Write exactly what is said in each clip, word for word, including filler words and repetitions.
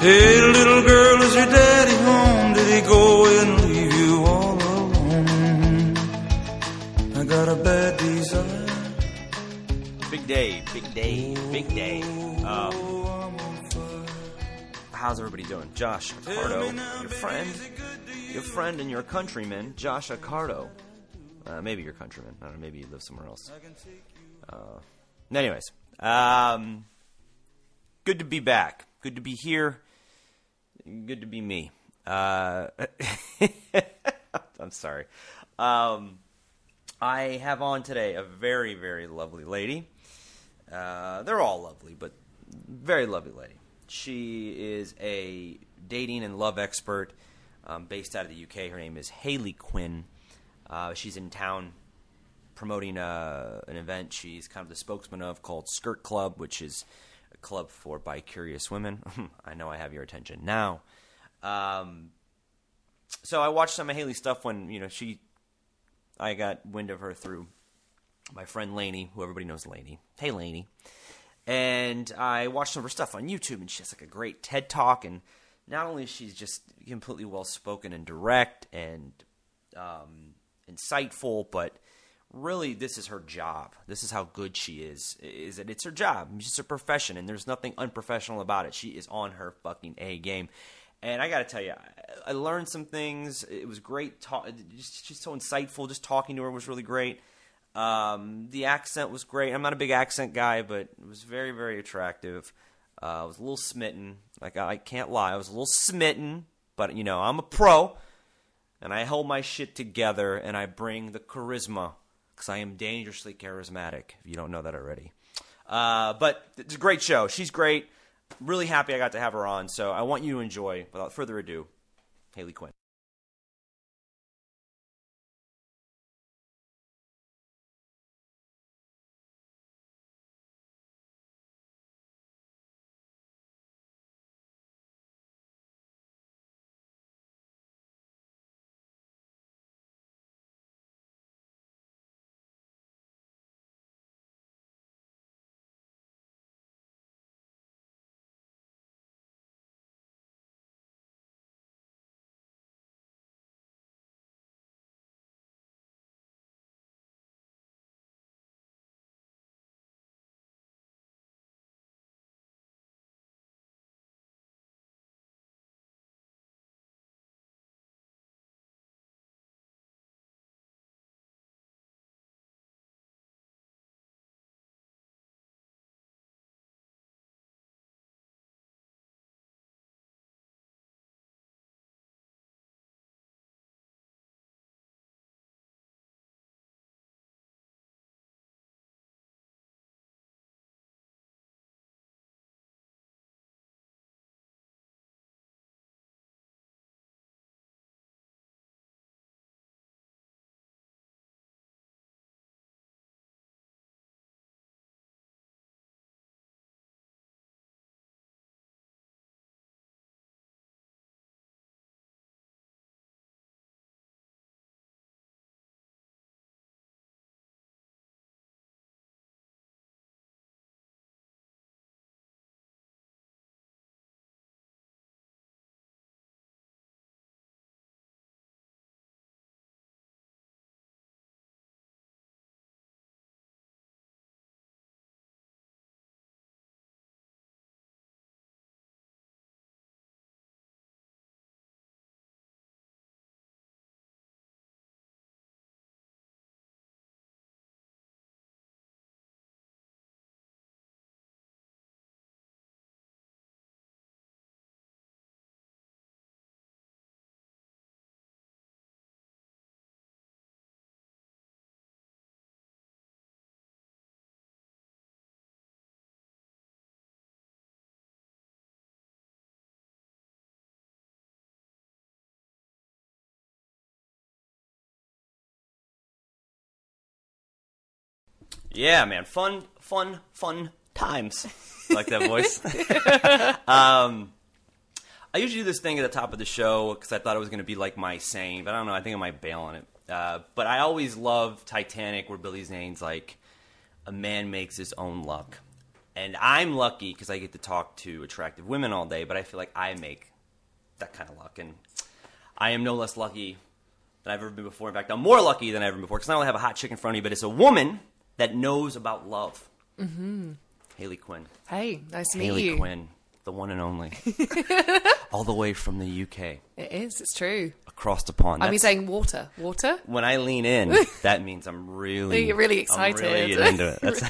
Hey, little girl, is your daddy home? Did he go away and leave you all alone? I got a bad desire. Big day, big day, big day. Um, how's everybody doing? Josh Accardo, your friend, your friend and your countryman, Josh Accardo. Uh, maybe your countryman. I don't know, maybe you live somewhere else. Uh, anyways, um, good to be back. Good to be here. Good to be me. Uh, I'm sorry. Um, I have on today a very, very lovely lady. Uh, they're all lovely, but very lovely lady. She is a dating and love expert um, based out of the U K. Her name is Hayley Quinn. Uh, she's in town promoting uh, an event she's kind of the spokesman of called Skirt Club, which is a club for bi-curious women. I know I have your attention now. Um, so I watched some of Hayley's stuff when, you know, she, I got wind of her through my friend Lainey, who everybody knows Lainey. Hey, Lainey. And I watched some of her stuff on YouTube, and she has like a great TED Talk, and not only is she just completely well-spoken and direct and um, insightful, but really, this is her job. This is how good she is, is that it's her job. It's a profession, and there's nothing unprofessional about it. She is on her fucking A game. And I got to tell you, I, I learned some things. It was great. Talk, just, she's so insightful. Just talking to her was really great. Um, the accent was great. I'm not a big accent guy, but it was very, very attractive. Uh, I was a little smitten. Like, I, I can't lie. I was a little smitten, but, you know, I'm a pro, and I hold my shit together, and I bring the charisma. Because I am dangerously charismatic, if you don't know that already. Uh, but it's a great show. She's great. Really happy I got to have her on. So I want you to enjoy, without further ado, Hayley Quinn. Yeah, man. Fun, fun, fun times. I like that voice. um, I usually do this thing at the top of the show because I thought it was going to be like my saying, but I don't know. I think I might bail on it. Uh, but I always love Titanic, where Billy Zane's like, a man makes his own luck. And I'm lucky because I get to talk to attractive women all day, but I feel like I make that kind of luck. And I am no less lucky than I've ever been before. In fact, I'm more lucky than I've ever been before because not only have a hot chick in front of me, but it's a woman that knows about love. Mm-hmm. Haley Quinn. Hey, nice to meet Haley you. Haley Quinn, the one and only. All the way from the U K. It is, it's true. Across the pond. I'm That's, saying water. Water? When I lean in, that means I'm really... You're really excited. I'm really getting into it. That's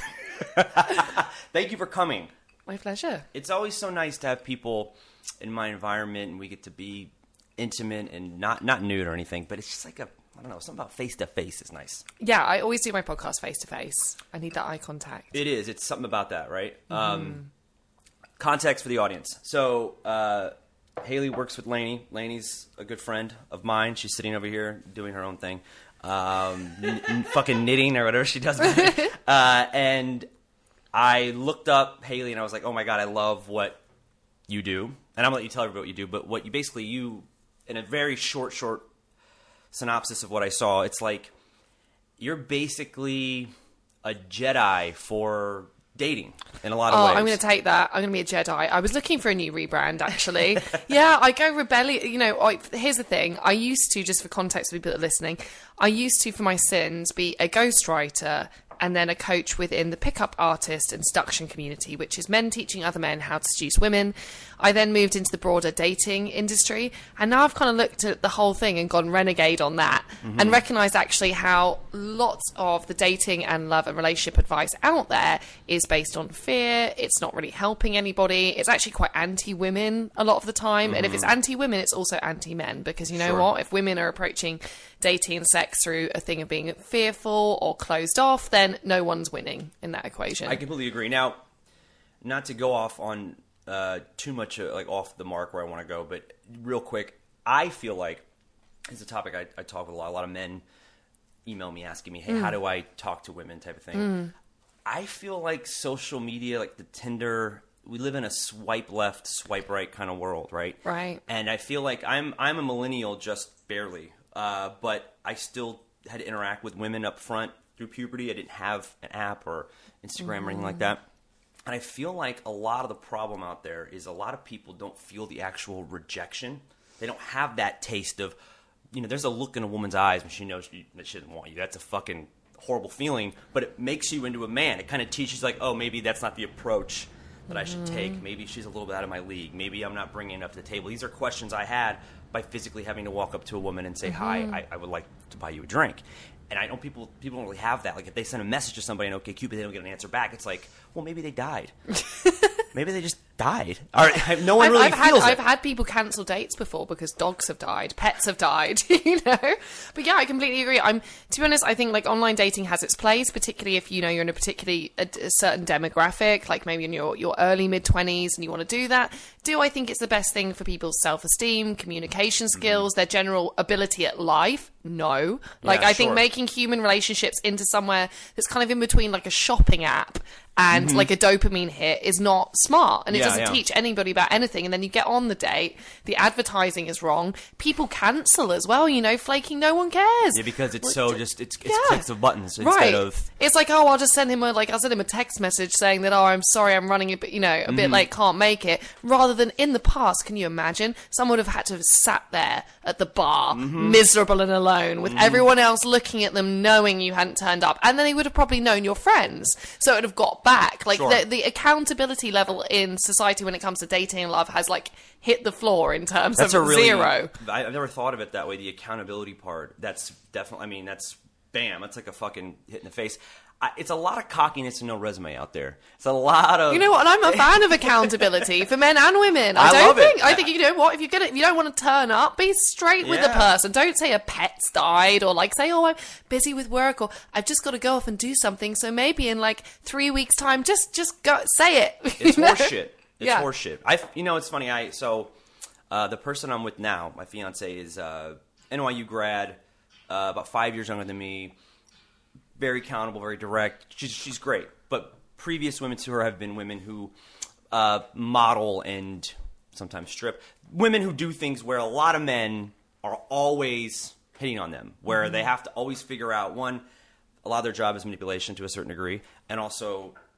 Thank you for coming. My pleasure. It's always so nice to have people in my environment and we get to be intimate and not, not nude or anything, but it's just like a, I don't know, something about face-to-face is nice. Yeah, I always do my podcast face-to-face. I need that eye contact. It is. It's something about that, right? Mm-hmm. Um, context for the audience. So, uh, Haley works with Lainey. Lainey's a good friend of mine. She's sitting over here doing her own thing. Um, n- n- fucking knitting or whatever she does. uh, and I looked up Haley and I was like, oh my God, I love what you do. And I'm going to let you tell everybody what you do, but what you basically, you, in a very short, short synopsis of what I saw, it's like you're basically a Jedi for dating in a lot of oh, ways. I'm going to take that. I'm going to be a Jedi. I was looking for a new rebrand, actually. yeah, I go rebellion. You know, I, here's the thing. I used to, just for context for people that are listening, I used to, for my sins, be a ghostwriter and then a coach within the pickup artist and seduction community, which is men teaching other men how to seduce women. I then moved into the broader dating industry, and now I've kind of looked at the whole thing and gone renegade on that, mm-hmm. and recognised actually how lots of the dating and love and relationship advice out there is based on fear. It's not really helping anybody. It's actually quite anti-women a lot of the time, mm-hmm. and if it's anti-women, it's also anti-men, because you know sure. what? If women are approaching dating and sex through a thing of being fearful or closed off, then no one's winning in that equation. I completely agree. Now, not to go off on uh, too much uh, like off the mark where I want to go, but real quick, I feel like it's a topic I, I talk with a lot. A lot of men email me asking me, hey, mm. how do I talk to women type of thing. Mm. I feel like social media, like the Tinder, we live in a swipe left, swipe right kind of world, right? Right. And I feel like I'm I'm a millennial just barely, uh, but I still had to interact with women up front through puberty. I didn't have an app or Instagram mm. or anything like that. And I feel like a lot of the problem out there is a lot of people don't feel the actual rejection. They don't have that taste of, you know, there's a look in a woman's eyes when she knows she, that she doesn't want you. That's a fucking horrible feeling, but it makes you into a man. It kind of teaches like, oh, maybe that's not the approach that I should take. Maybe she's a little bit out of my league. Maybe I'm not bringing enough to the table. These are questions I had by physically having to walk up to a woman and say, mm-hmm. hi, I, I would like to buy you a drink. And I know people people don't really have that. Like if they send a message to somebody on OkCupid, they don't get an answer back. It's like, well, maybe they died. Maybe they just died. All right, no one I've, really I've feels had, it. I've had people cancel dates before because dogs have died, pets have died, you know. But yeah, I completely agree. I'm to be honest, I think like online dating has its place, particularly if you know you're in a particularly a, a certain demographic, like maybe in your your early mid twenties, and you want to do that. Do I think it's the best thing for people's self-esteem, communication skills, mm-hmm. their general ability at life? No. Like yeah, I think sure. making human relationships into somewhere that's kind of in between like a shopping app and mm-hmm. like a dopamine hit is not smart, and it yeah, doesn't yeah. teach anybody about anything. And then you get on the date, the advertising is wrong, people cancel as well, you know, flaking, no one cares. Yeah, because it's Like, so d- just it's, it's yeah. clicks of buttons instead right. of It's like, oh, I'll just send him a like I'll send him a text message saying that, oh, I'm sorry, I'm running a bit, you know, a mm-hmm. bit late, can't make it. Rather than in the past, can you imagine? Someone would have had to have sat there at the bar, mm-hmm. miserable and alone, with mm-hmm. everyone else looking at them, knowing you hadn't turned up, and then they would have probably known your friends, so it would have got back. Like Sure. the, the accountability level in society when it comes to dating and love has like hit the floor in terms that's of a really, zero. I, I've never thought of it that way. The accountability part. That's definitely. I mean, that's bam. That's like a fucking hit in the face. I, it's a lot of cockiness and no resume out there. It's a lot of. You know what? And I'm a fan of accountability for men and women. I, I don't love think. it. I think you know what? If you're gonna, if you don't want to turn up, be straight with the Yeah. person. Don't say a pet's died or like say, oh, I'm busy with work or I've just got to go off and do something. So maybe in like three weeks' time, just just go say it. It's you know? horseshit. It's Yeah. horseshit. I. You know, it's funny. I so uh, the person I'm with now, my fiance, is uh, N Y U grad, uh, about five years younger than me. Very accountable, very direct. She's she's great. But previous women to her have been women who uh, model and sometimes strip. Women who do things where a lot of men are always hitting on them, where mm-hmm. they have to always figure out, one, a lot of their job is manipulation to a certain degree, and also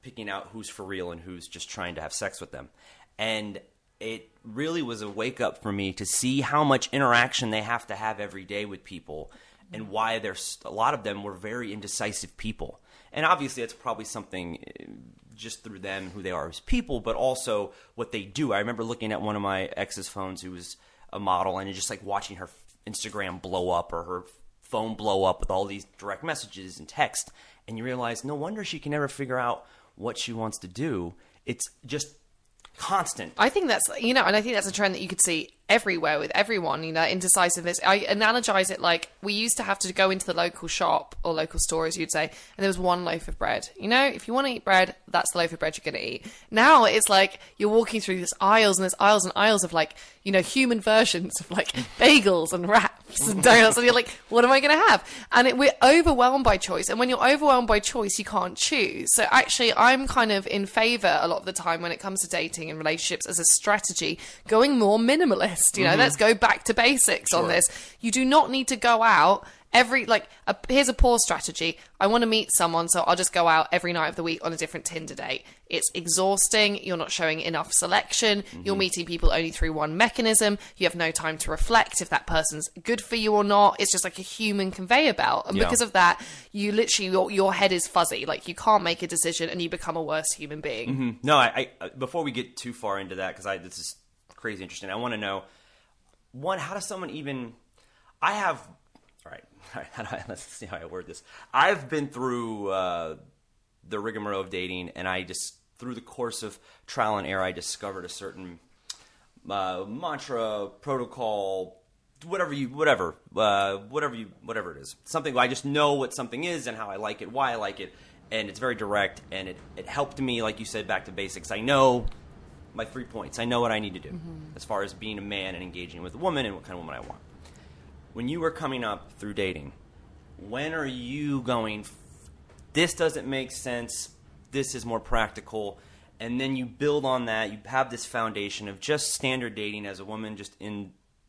picking out who's for real and who's just trying to have sex with them. And it really was a wake-up for me to see how much interaction they have to have every day with people, and why there's a lot of them were very indecisive people. And obviously that's probably something just through them, who they are as people, but also what they do. I remember looking at one of my ex's phones, who was a model, and just like watching her Instagram blow up or her phone blow up with all these direct messages and text, and you realize no wonder she can never figure out what she wants to do. It's just constant. I think that's, you know, and I think that's a trend that you could see everywhere with everyone, you know, indecisiveness. I analogize it like we used to have to go into the local shop or local store, as you'd say, and there was one loaf of bread. You know, if you want to eat bread, that's the loaf of bread you're going to eat. Now it's like you're walking through this aisles and there's aisles and aisles of like, you know, human versions of like bagels and wraps and donuts, and you're like, what am I going to have? And it, we're overwhelmed by choice. And when you're overwhelmed by choice, you can't choose. So actually, I'm kind of in favor a lot of the time when it comes to dating and relationships as a strategy, going more minimalist. You know, mm-hmm. Let's go back to basics sure. on this. You do not need to go out every, like, a, here's a poor strategy. I want to meet someone, so I'll just go out every night of the week on a different Tinder date. It's exhausting. You're not showing enough selection. Mm-hmm. You're meeting people only through one mechanism. You have no time to reflect if that person's good for you or not. It's just like a human conveyor belt. And yeah. because of that, you literally, your, your head is fuzzy. Like, you can't make a decision and you become a worse human being. Mm-hmm. No, I, I, before we get too far into that, because I, this is crazy interesting. I want to know, one, how does someone even, I have, all right, all right how do I, let's see how I word this. I've been through uh, the rigmarole of dating, and I just, through the course of trial and error, I discovered a certain uh, mantra, protocol, whatever you, whatever, uh, whatever you, whatever it is. Something, I just know what something is and how I like it, why I like it, and it's very direct, and it, it helped me, like you said, back to basics. I know my three points. I know what I need to do mm-hmm. as far as being a man and engaging with a woman and what kind of woman I want. When you were coming up through dating, when are you going, this doesn't make sense, this is more practical, and then you build on that, you have this foundation of just standard dating as a woman, just in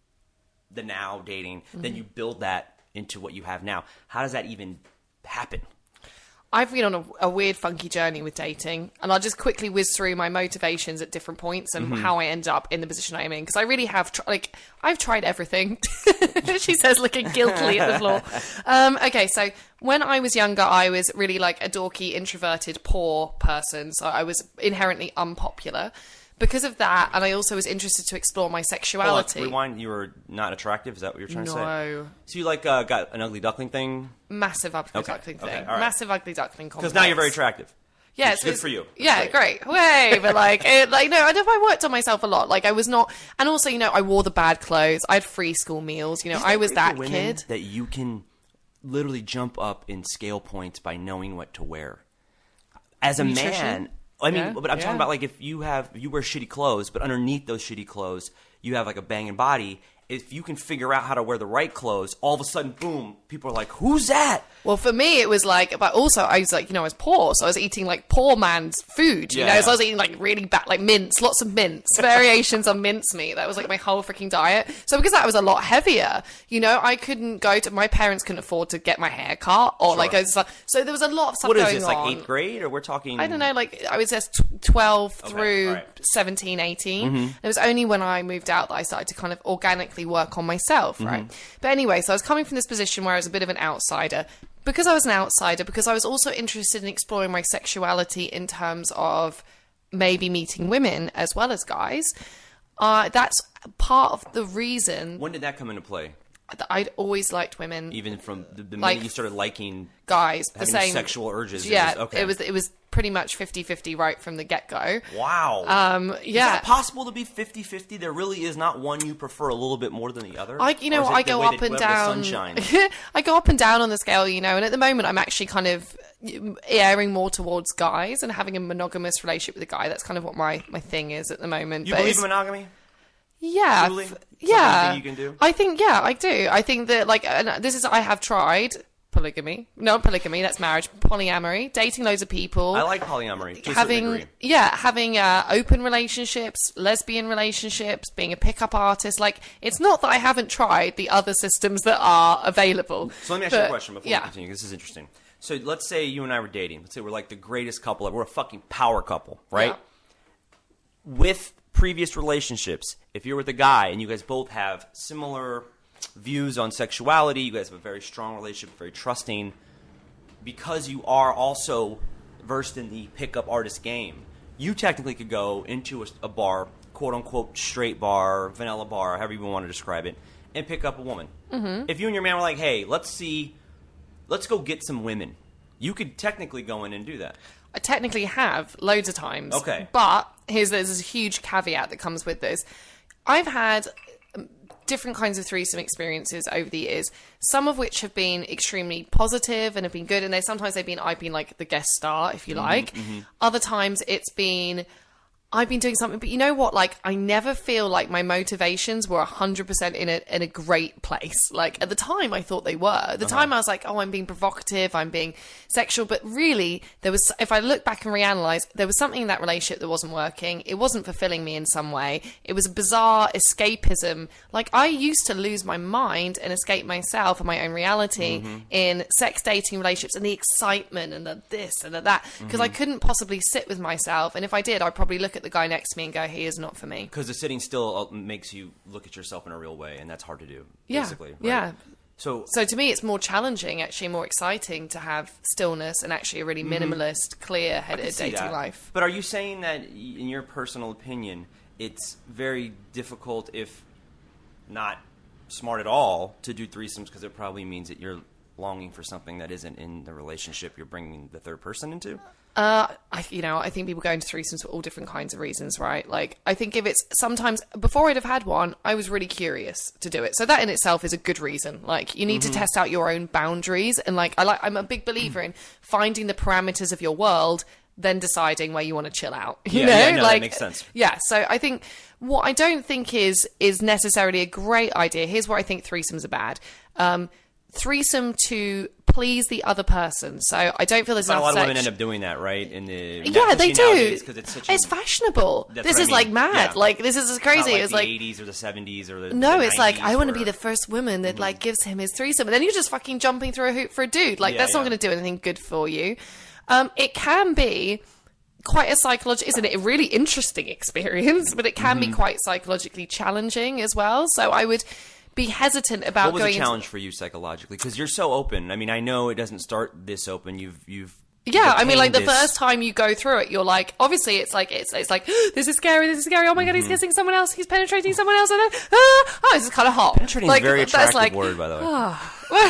the now dating, mm-hmm. then you build that into what you have now. How does that even happen? I've been on a, a weird, funky journey with dating, and I'll just quickly whiz through my motivations at different points and mm-hmm. how I ended up in the position I am in, because I really have, tr- like, I've tried everything. She says, looking guiltily at the floor. Um, okay, so when I was younger, I was really like a dorky, introverted, poor person, so I was inherently unpopular. Because of that, and I also was interested to explore my sexuality. Hold on, rewind, you were not attractive? Is that what you're trying no. to say? No. So you like uh, got an ugly duckling thing? Massive ugly okay. duckling thing. Okay. Right. Massive ugly duckling complex. Because now you're very attractive. Yeah, it's good for you. Yeah, great. great. Way, but like, it, like, no, I know I worked on myself a lot. Like, I was not, and also, you know, I wore the bad clothes. I had free school meals. You know, I was that kid. That you can literally jump up in scale points by knowing what to wear. As a Nutrition. man. I mean, yeah, but I'm yeah. talking about like if you have you wear shitty clothes, but underneath those shitty clothes, you have like a banging body. If you can figure out how to wear the right clothes, all of a sudden, boom, people are like, who's that? Well, for me, it was like, but also I was like, you know, I was poor, so I was eating like poor man's food, you yeah. know, so I was eating like really bad, like mince, lots of mince, variations on mincemeat. That was like my whole freaking diet. So because that was a lot heavier, you know, I couldn't go to, my parents couldn't afford to get my hair cut or sure. like, was, so there was a lot of stuff going on. What is this, on. like eighth grade, or we're talking? I don't know, like I was just twelve okay. through right. seventeen, eighteen. Mm-hmm. It was only when I moved out that I started to kind of organically work on myself. Right. Mm-hmm. But anyway, so I was coming from this position where I was a bit of an outsider. Because I was an outsider, because I was also interested in exploring my sexuality in terms of maybe meeting women as well as guys. Uh, that's part of the reason. When did that come into play? I'd always liked women. Even from the, the like, minute you started liking guys, having the same sexual urges. Yeah, it was, okay. it was it was pretty much fifty-fifty right from the get-go. Wow. Um, yeah. Is that possible to be fifty-fifty? There really is not one you prefer a little bit more than the other? I, you know, I go up and down. I go up and down on the scale, you know, and at the moment I'm actually kind of airing more towards guys and having a monogamous relationship with a guy. That's kind of what my, my thing is at the moment. You but believe in monogamy? Yeah. Truly? Yeah. You can do? I think, yeah, I do. I think that, like, and this is, I have tried polygamy. No, polygamy, that's marriage. Polyamory. Dating loads of people. I like polyamory. To having, a certain degree. Yeah, having uh, open relationships, lesbian relationships, being a pickup artist. Like, it's not that I haven't tried the other systems that are available. So let me ask but, you a question before yeah. we continue. This is interesting. So let's say you and I were dating. Let's say we're like the greatest couple ever. We're a fucking power couple, right? Yeah. With previous relationships, if you're with a guy and you guys both have similar views on sexuality, you guys have a very strong relationship, very trusting, because you are also versed in the pickup artist game, you technically could go into a, a bar, quote-unquote straight bar, vanilla bar, however you want to describe it, and pick up a woman. Mm-hmm. If you and your man were like, hey, let's see, let's go get some women, you could technically go in and do that. I technically have loads of times. Okay. But here's there's a huge caveat that comes with this. I've had different kinds of threesome experiences over the years, some of which have been extremely positive and have been good, and they sometimes they've been I've been like the guest star, if you like. Mm-hmm, mm-hmm. Other times it's been I've been doing something, but you know what? Like, I never feel like my motivations were one hundred percent in a, in a great place. Like, at the time, I thought they were. At the uh-huh. time, I was like, oh, I'm being provocative, I'm being sexual. But really, there was, if I look back and reanalyze, there was something in that relationship that wasn't working. It wasn't fulfilling me in some way. It was a bizarre escapism. Like, I used to lose my mind and escape myself and my own reality mm-hmm. in sex, dating, relationships, and the excitement and the this and the that. Because mm-hmm. I couldn't possibly sit with myself. And if I did, I'd probably look at the guy next to me and go, he is not for me. Because the sitting still makes you look at yourself in a real way, and that's hard to do, yeah. basically. Right? Yeah. So, so to me, it's more challenging, actually more exciting to have stillness and actually a really minimalist, mm-hmm. clear-headed dating that. life. But are you saying that, in your personal opinion, it's very difficult, if not smart at all, to do threesomes because it probably means that you're longing for something that isn't in the relationship you're bringing the third person into? Uh, I, you know, I think people go into threesomes for all different kinds of reasons, right? Like, I think if it's sometimes, before I'd have had one, I was really curious to do it. So that in itself is a good reason. Like, you need mm-hmm. to test out your own boundaries. And like, I like, I'm a big believer in finding the parameters of your world, then deciding where you want to chill out. You yeah, know, yeah, no, like, that makes sense. Yeah. So I think what I don't think is, is necessarily a great idea. Here's where I think threesomes are bad. Um, threesome to please the other person. So I don't feel there's but enough a lot of sex- women end up doing that, right? In the yeah, they do. It's, such it's a, fashionable. This is I mean. like mad. Yeah. Like this is as crazy. It's, not like it's the like eighties or the seventies or the no. the it's like I want to or... be the first woman that mm-hmm. like gives him his threesome, and then you're just fucking jumping through a hoop for a dude. Like yeah, that's yeah. not going to do anything good for you. Um, it can be quite a psychological, isn't it? A really interesting experience, but it can mm-hmm. be quite psychologically challenging as well. So I would be hesitant about going. What was going the challenge into... for you psychologically? Because you're so open. I mean, I know it doesn't start this open. You've you've yeah. I mean, like the this... first time you go through it, you're like, obviously, it's like it's it's like this is scary. This is scary. Oh my god, mm-hmm. he's kissing someone else. He's penetrating someone else, and then ah, oh, this is kind of hot. Penetrating like, is a very attractive like, word, by the way. Oh.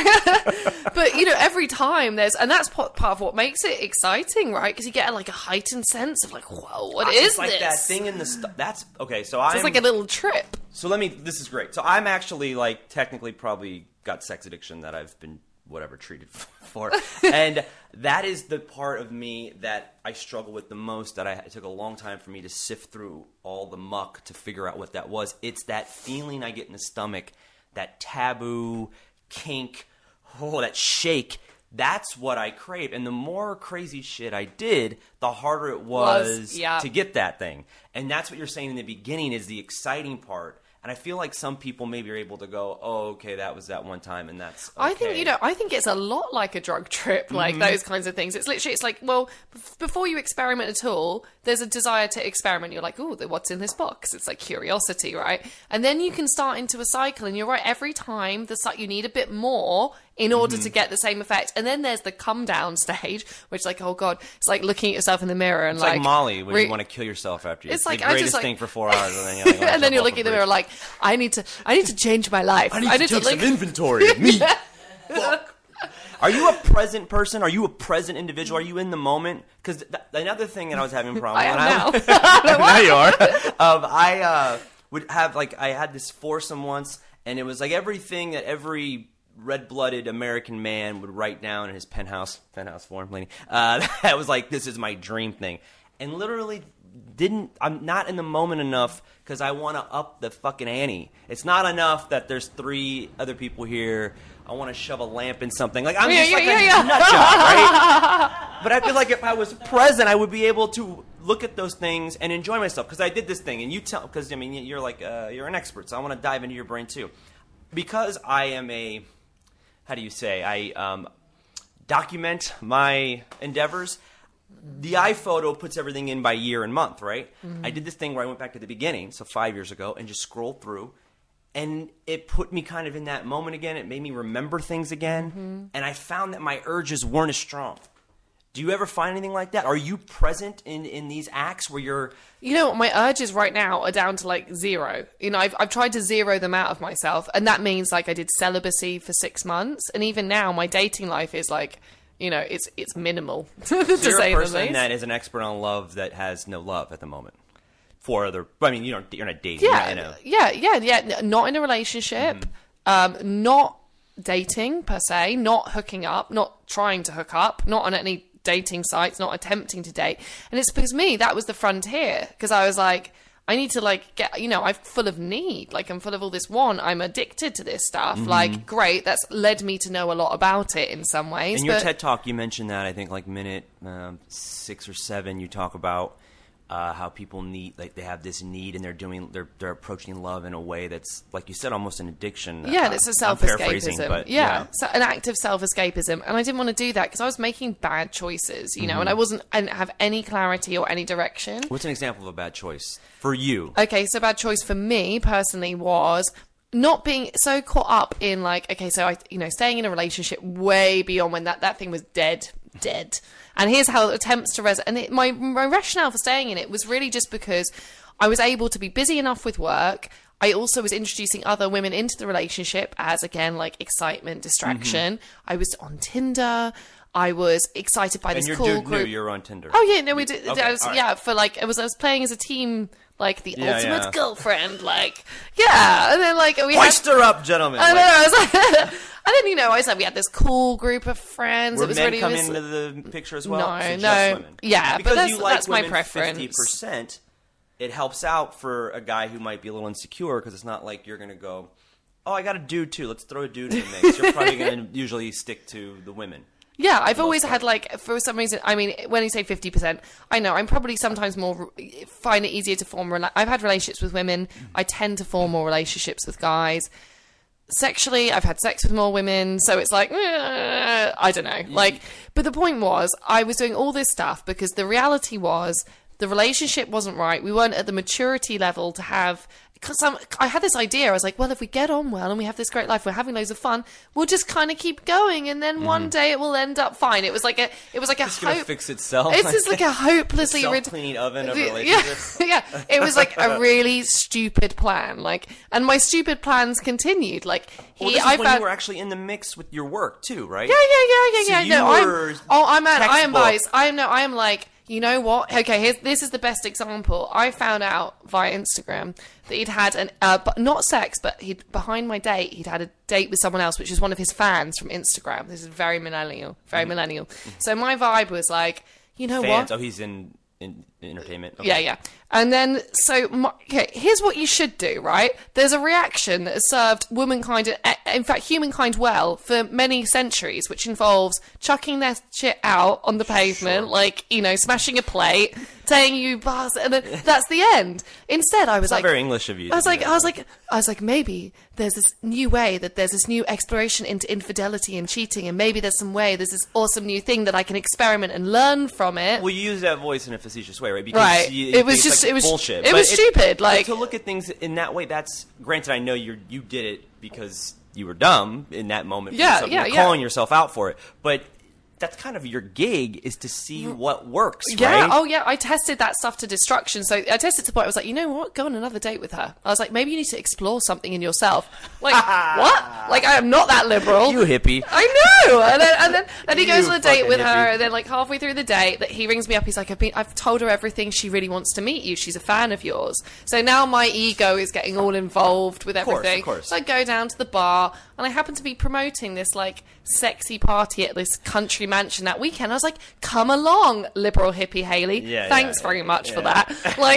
But you know, every time there's, and that's part, part of what makes it exciting, right? Because you get like a heightened sense of like, whoa, what it's is like this? that thing in the st- that's okay. So I'm it's like a little trip. So let me. This is great. So I'm actually like technically probably got sex addiction that I've been whatever treated for, and that is the part of me that I struggle with the most. That I it took a long time for me to sift through all the muck to figure out what that was. It's that feeling I get in the stomach, that taboo kink, oh, that shake. That's what I crave. And the more crazy shit I did, the harder it was, was yeah. to get that thing. And that's what you're saying in the beginning is the exciting part. And I feel like some people maybe are able to go, oh, okay, that was that one time, and that's okay. I think, you know, I think it's a lot like a drug trip, like mm-hmm. those kinds of things. It's literally, it's like, well, b- before you experiment at all, there's a desire to experiment. You're like, oh, what's in this box? It's like curiosity, right? And then you can start into a cycle, and you're right, every time, the you need a bit more in order mm-hmm. to get the same effect. And then there's the come down stage, which is like, oh God, it's like looking at yourself in the mirror and it's like... like Molly, when re- you want to kill yourself after you. It's It's like, the I greatest just like... thing for four hours, and then you're like, and then you're looking in the mirror like, I need to, I need to change my life. I need I to need take to look... some inventory of me. Fuck. Are you a present person? Are you a present individual? Are you in the moment? Because th- another thing that I was having a problem I am with... now. now you are. Um, I uh, would have, like, I had this foursome once, and it was like everything that every red-blooded American man would write down in his penthouse, penthouse form, lady. Uh, that was like, this is my dream thing. And literally didn't, I'm not in the moment enough because I want to up the fucking ante. It's not enough that there's three other people here. I want to shove a lamp in something. Like, I'm yeah, just yeah, like yeah, a yeah. nut job, right? But I feel like if I was present, I would be able to look at those things and enjoy myself. Because I did this thing, and you tell, because, I mean, you're like, uh, you're an expert, so I want to dive into your brain, too. Because I am a, how do you say, I um, document my endeavors. The iPhoto puts everything in by year and month, right? Mm-hmm. I did this thing where I went back to the beginning, so five years ago, and just scrolled through. And it put me kind of in that moment again. It made me remember things again. Mm-hmm. And I found that my urges weren't as strong. Do you ever find anything like that? Are you present in, in these acts where you're... You know, my urges right now are down to like zero. You know, I've, I've tried to zero them out of myself. And that means like I did celibacy for six months. And even now, my dating life is like, you know, it's it's minimal, to so say you're a the least. person that is an expert on love that has no love at the moment. For other... I mean, you don't, you're not dating. Yeah, you know. yeah, yeah, yeah. Not in a relationship. Mm-hmm. Um, not dating, per se. Not hooking up. Not trying to hook up. Not on any... dating sites, not attempting to date. And it's because me, that was the frontier, because I was like, I need to like get, you know, I'm full of need, like I'm full of all this want, I'm addicted to this stuff. Mm-hmm. Like, great, that's led me to know a lot about it in some ways. In your but... TED Talk, you mentioned that, I think like minute um, six or seven, you talk about uh, how people need, like they have this need and they're doing, they're they're approaching love in a way that's, like you said, almost an addiction. Yeah, uh, it's a self-escapism. But, yeah, yeah. So an act of self-escapism. And I didn't want to do that because I was making bad choices, you know, mm-hmm. and I wasn't, I didn't have any clarity or any direction. What's an example of a bad choice for you? Okay, so bad choice for me personally was not being so caught up in like, okay, so I, you know, staying in a relationship way beyond when that, that thing was dead, dead. And here's how it attempts to res- and it, my, my rationale for staying in it was really just because I was able to be busy enough with work. I also was introducing other women into the relationship as, again, like excitement, distraction. Mm-hmm. I was on Tinder. I was excited by and this your cool dude group. Knew you're on Tinder. Oh yeah, no, we did. Okay, I was, right. Yeah, for like, it was, I was playing as a team, like the Yeah, ultimate yeah. girlfriend, like, yeah. And then like, we had... Oyster up, gentlemen. I know, Like, I was like... And then, you know, I was like, we had this cool group of friends. were it was men really come was... into the picture as well? No, so no. Just women. Yeah, because but that's, you like that's my women preference. fifty percent, it helps out for a guy who might be a little insecure because it's not like you're going to go, oh, I got a dude too. Let's throw a dude in the mix. You're probably going to usually stick to the women. Yeah, I've always had, like, for some reason, I mean, when you say fifty percent, I know, I'm probably sometimes more, find it easier to form, rela- I've had relationships with women, I tend to form more relationships with guys. Sexually, I've had sex with more women, so it's like, eh, I don't know. Like, but the point was, I was doing all this stuff because the reality was, the relationship wasn't right, we weren't at the maturity level to have... Because I had this idea, I was like, well, if we get on well and we have this great life, we're having loads of fun, we'll just kind of keep going, and then mm-hmm. one day it will end up fine. It was like a, it was like a It's hope. gonna fix itself. It's just like a hopelessly self-cleaning oven of yeah, relationships. yeah. It was like a really stupid plan, like, and my stupid plans continued. Like, he, well, this is I when found, you were actually in the mix with your work too, right? yeah, yeah, yeah, yeah, So yeah. you No, were I'm, oh, I'm at, I am textbook. biased. I am no, I am like. You know what? Okay, here's, this is the best example. I found out via Instagram that he'd had an, uh, but not sex, but he'd, behind my date, he'd had a date with someone else, which is one of his fans from Instagram. This is very millennial, very mm-hmm. millennial. So my vibe was like, you know Fans. what? Oh, he's in, in entertainment. Okay. Yeah, yeah. And then, so, my, okay, here's what you should do, right? There's a reaction that has served womankind, in fact, humankind well for many centuries, which involves chucking their shit out on the pavement, Sure. like, you know, smashing a plate, saying you bastard, and then that's the end. Instead, I was It's like... not very English of you. I was to do like, that. I was like, I was like, maybe there's this new way, that there's this new exploration into infidelity and cheating, and maybe there's some way, there's this awesome new thing that I can experiment and learn from it. Well, you use that voice in a facetious way, right? Because Right. You, It was it's just- like it was- bullshit. it But was stupid, but like- to look at things in that way. That's granted. I know you you did it because you were dumb in that moment. Yeah, so yeah, you're yeah. calling yourself out for it, but that's kind of your gig, is to see what works, Yeah, right? oh yeah, I tested that stuff to destruction. So I tested to the point I was like, you know what, go on another date with her. I was like, maybe you need to explore something in yourself. Like, what? Like, I am not that liberal. You hippie. I know. And then, and then, then he You goes on a date fucking with her, hippie. and then like halfway through the date, that he rings me up. He's like, I've been, I've told her everything. She really wants to meet you. She's a fan of yours. So now my ego is getting all involved with course, everything. of course. So I go down to the bar, and I happen to be promoting this like sexy party at this country mansion that weekend. I was like, come along, liberal hippie Haley. Yeah, Thanks yeah, very yeah, much for yeah. that. Like,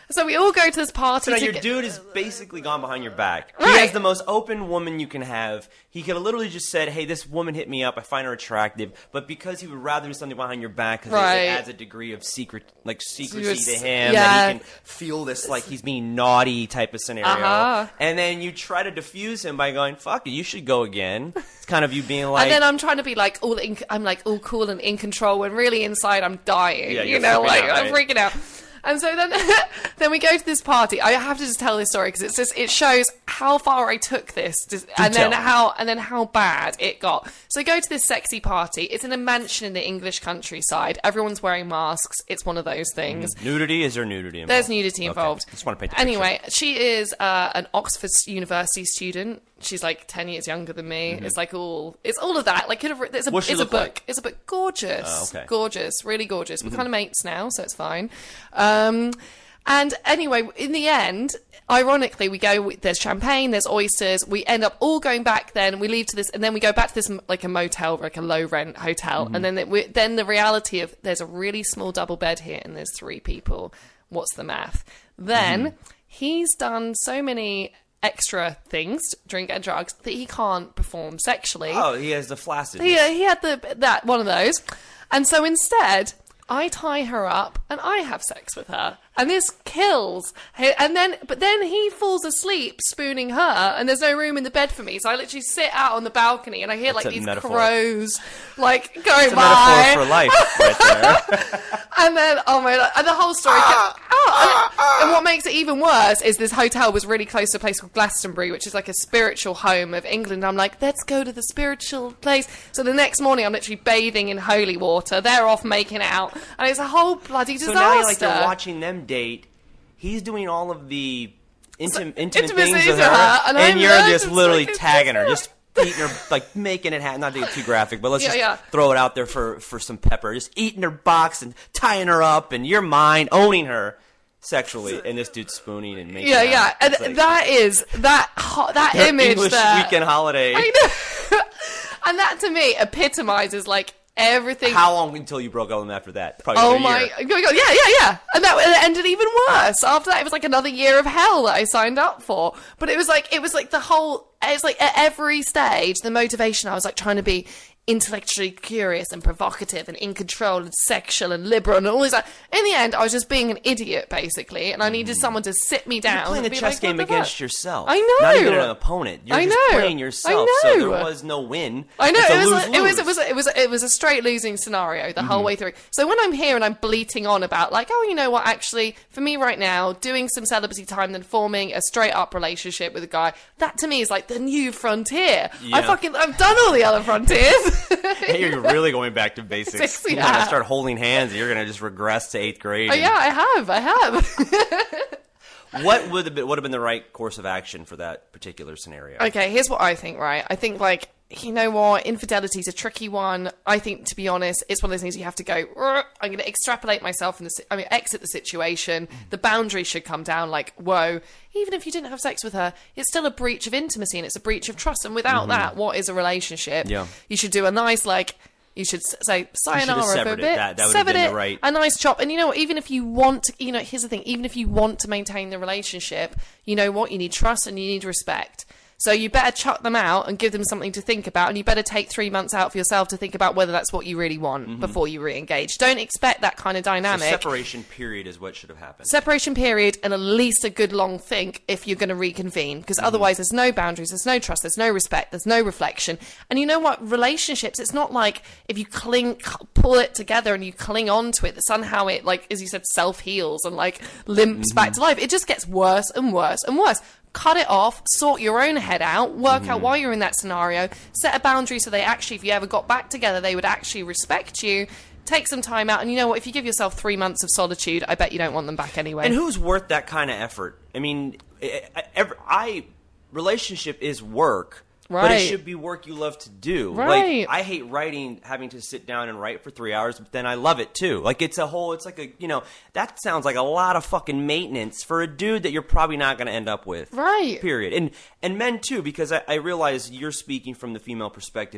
So we all go to this party. So now to your get- dude is basically gone behind your back. Right. He has the most open woman you can have. He could have literally just said, hey, this woman hit me up. I find her attractive. But because he would rather do something behind your back because Right. it adds a degree of secret, like secrecy Yes. to him, Yeah. that he can feel this like he's being naughty type of scenario. Uh-huh. And then you try to diffuse him by going, fuck it, you should go again. It's kind of you being like... And then I'm trying to be like all in, I'm like all cool and in control when really inside I'm dying. Yeah, you you're know, freaking like out, I'm right? freaking out. And so then, then we go to this party. I have to just tell this story because it's just it shows how far I took this, just, and then tell. how and then how bad it got. So I go to this sexy party. It's in a mansion in the English countryside. Everyone's wearing masks. It's one of those things. Nudity? Is there nudity involved? There's nudity involved. Okay. Just want to paint the Anyway, she is uh, an Oxford University student. She's like ten years younger than me. Mm-hmm. It's like all, it's all of that. Like, could have, it's a, What's she it's a look book. like? It's a book. Gorgeous. Oh, okay. Gorgeous. Really gorgeous. We're kind of mates now, so it's fine. Um, and anyway, in the end, ironically, we go, there's champagne, there's oysters. We end up all going back then. We leave to this, and then we go back to this, like a motel, like a low rent hotel. Mm-hmm. And then, it, we, then the reality of there's a really small double bed here and there's three people. What's the math? Then Mm-hmm. he's done so many extra things, drink and drugs, that he can't perform sexually. Oh, he has the flaccid. He, he had the that one of those. And so instead, I tie her up and I have sex with her. And this kills. And then, but then he falls asleep spooning her, and there's no room in the bed for me. So I literally sit out on the balcony, and I hear That's like a these metaphor. crows, like going It's a by. metaphor for life right there. And then, oh my god, and the whole story. kept, oh, and, and what makes it even worse is this hotel was really close to a place called Glastonbury, which is like a spiritual home of England. I'm like, let's go to the spiritual place. So the next morning, I'm literally bathing in holy water. They're off making out, and it's a whole bloody disaster. So now, like, you're watching them date. He's doing all of the intim- intimate intimacy things with to her, her, and I'm you're there just just literally like, tagging her, just eating her, like making it happen. Not to get too graphic, but let's Yeah, just yeah. throw it out there for for some pepper. Just eating her box and tying her up, and you're mine, owning her sexually, and this dude's spooning and making Yeah, out. yeah, and It's like that is that ho- that their image English there. weekend holiday. I know. And that to me epitomizes like everything. How long until you broke up with him after that? Probably Oh a my year. god, yeah, yeah, yeah. And that and it ended even worse. After that, it was like another year of hell that I signed up for. But it was like, it was like the whole, it's like at every stage, the motivation, I was like trying to be intellectually curious and provocative and in control and sexual and liberal and all this. Like, in the end, I was just being an idiot, basically. And I needed someone to sit me down. You're playing a and be chess like, game what the against fuck? yourself. I know. Not even an opponent. You're I just know. playing yourself. I So know. there was no win. I know It's a it was, lose, like, it was it lose. was it was it was a straight losing scenario the Mm-hmm. whole way through. So when I'm here and I'm bleating on about like, oh, you know what, actually, for me right now, doing some celibacy time, then forming a straight up relationship with a guy, that to me is like the new frontier. I Yeah. fucking I've done all the other frontiers. Hey, you're really going back to basics. Six, You're yeah. gonna start holding hands. And you're gonna just regress to eighth grade. Oh, and- yeah, I have, I have. What would have been, would have been the right course of action for that particular scenario? Okay, here's what I think, right? I think, like, you know what? Infidelity is a tricky one. I think, to be honest, it's one of those things you have to go, "Rrr, I'm going to extrapolate myself from the, si- I mean, exit the situation. The boundary should come down, like, whoa, even if you didn't have sex with her, it's still a breach of intimacy and it's a breach of trust. And without that, what is a relationship? Yeah. You should do a nice, like, you should s- say sayonara for a severed it. bit. That- that would have severed been it, the right- a nice chop. And you know what? Even if you want to, you know, here's the thing. Even if you want to maintain the relationship, you know what? You need trust and you need respect. So you better chuck them out and give them something to think about, and you better take three months out for yourself to think about whether that's what you really want before you re-engage. Don't expect that kind of The dynamic. separation period is what should have happened. Separation period and at least a good long think if you're going to reconvene, because otherwise there's no boundaries, there's no trust, there's no respect, there's no reflection. And you know what? Relationships, it's not like if you cling, pull it together and you cling on to it, that somehow it, like, as you said, self-heals and like limps back to life. It just gets worse and worse and worse. Cut it off, sort your own head out, work out why you're in that scenario, set a boundary so they actually, if you ever got back together, they would actually respect you. Take some time out, and you know what? If you give yourself three months of solitude, I bet you don't want them back anyway. And who's worth that kind of effort? I mean, I, I, every, I relationship is work, but it Right. should be work you love to do. Right. Like, I hate writing, having to sit down and write for three hours, but then I love it too. Like, it's a whole, it's like a, you know, that sounds like a lot of fucking maintenance for a dude that you're probably not going to end up with. Right. Period. And and men too, because I, I realize you're speaking from the female perspective, which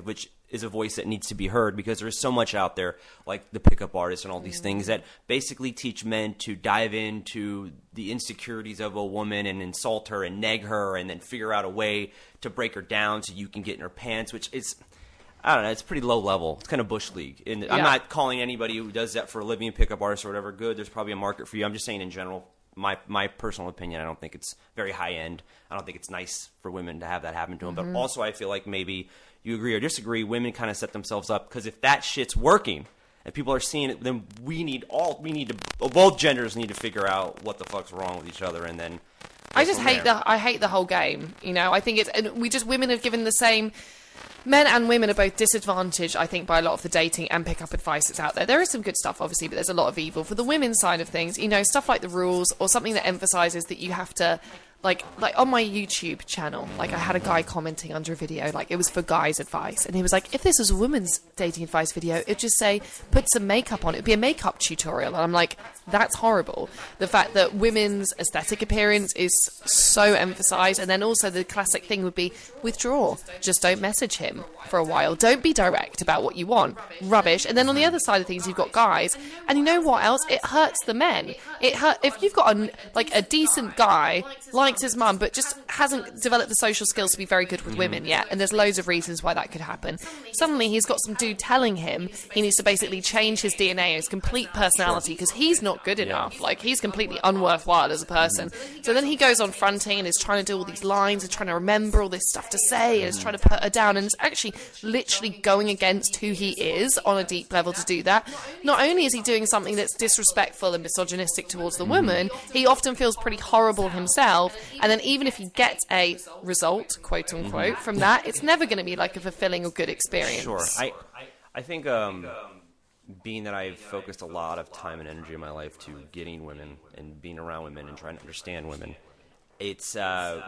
is a voice that needs to be heard, because there's so much out there, like the pickup artists and all these things that basically teach men to dive into the insecurities of a woman and insult her and neg her and then figure out a way to break her down so you can get in her pants, which is, I don't know, it's pretty low level. It's kind of bush league. And Yeah. I'm not calling anybody who does that for a living, pickup artist or whatever, good. There's probably a market for you. I'm just saying in general, my my personal opinion, I don't think it's very high end. I don't think it's nice for women to have that happen to them. Mm-hmm. But also I feel like maybe you agree or disagree, women kind of set themselves up, because if that shit's working and people are seeing it, then we need all, we need to, both genders need to figure out what the fuck's wrong with each other, and then I just hate there. the I hate the whole game. You know, I think it's and we just women are given the same. Men and women are both disadvantaged, I think, by a lot of the dating and pickup advice that's out there. There is some good stuff, obviously, but there's a lot of evil. For the women's side of things, you know, stuff like the rules or something that emphasises that you have to, like, like on my YouTube channel, like I had a guy commenting under a video, like it was for guys' advice, and he was like, if this was a woman's dating advice video, it'd just say, put some makeup on. It'd be a makeup tutorial. And I'm like, that's horrible. The fact that women's aesthetic appearance is so emphasised, and then also the classic thing would be withdraw. Just don't message him for a while. Don't be direct about what you want. Rubbish. And then on the other side of things, you've got guys, and you know what else? It hurts the men. It hurt if you've got a like a decent guy, likes his mum, but just hasn't developed the social skills to be very good with women yet. And there's loads of reasons why that could happen. Suddenly, he's got some dude telling him he needs to basically change his D N A, his complete personality, because he's not good enough. Like, he's completely unworthwhile as a person. So then he goes on fronting and is trying to do all these lines and trying to remember all this stuff to say and is trying to put her down, and it's actually literally going against who he is on a deep level to do that. Not only is he doing something that's disrespectful and misogynistic towards the woman, he often feels pretty horrible himself, and then even if he gets a result, quote unquote, from that, it's never going to be like a fulfilling or good experience. Sure. I, I think um, being that I've focused a lot of time and energy in my life to getting women and being around women and trying to understand women, it's uh,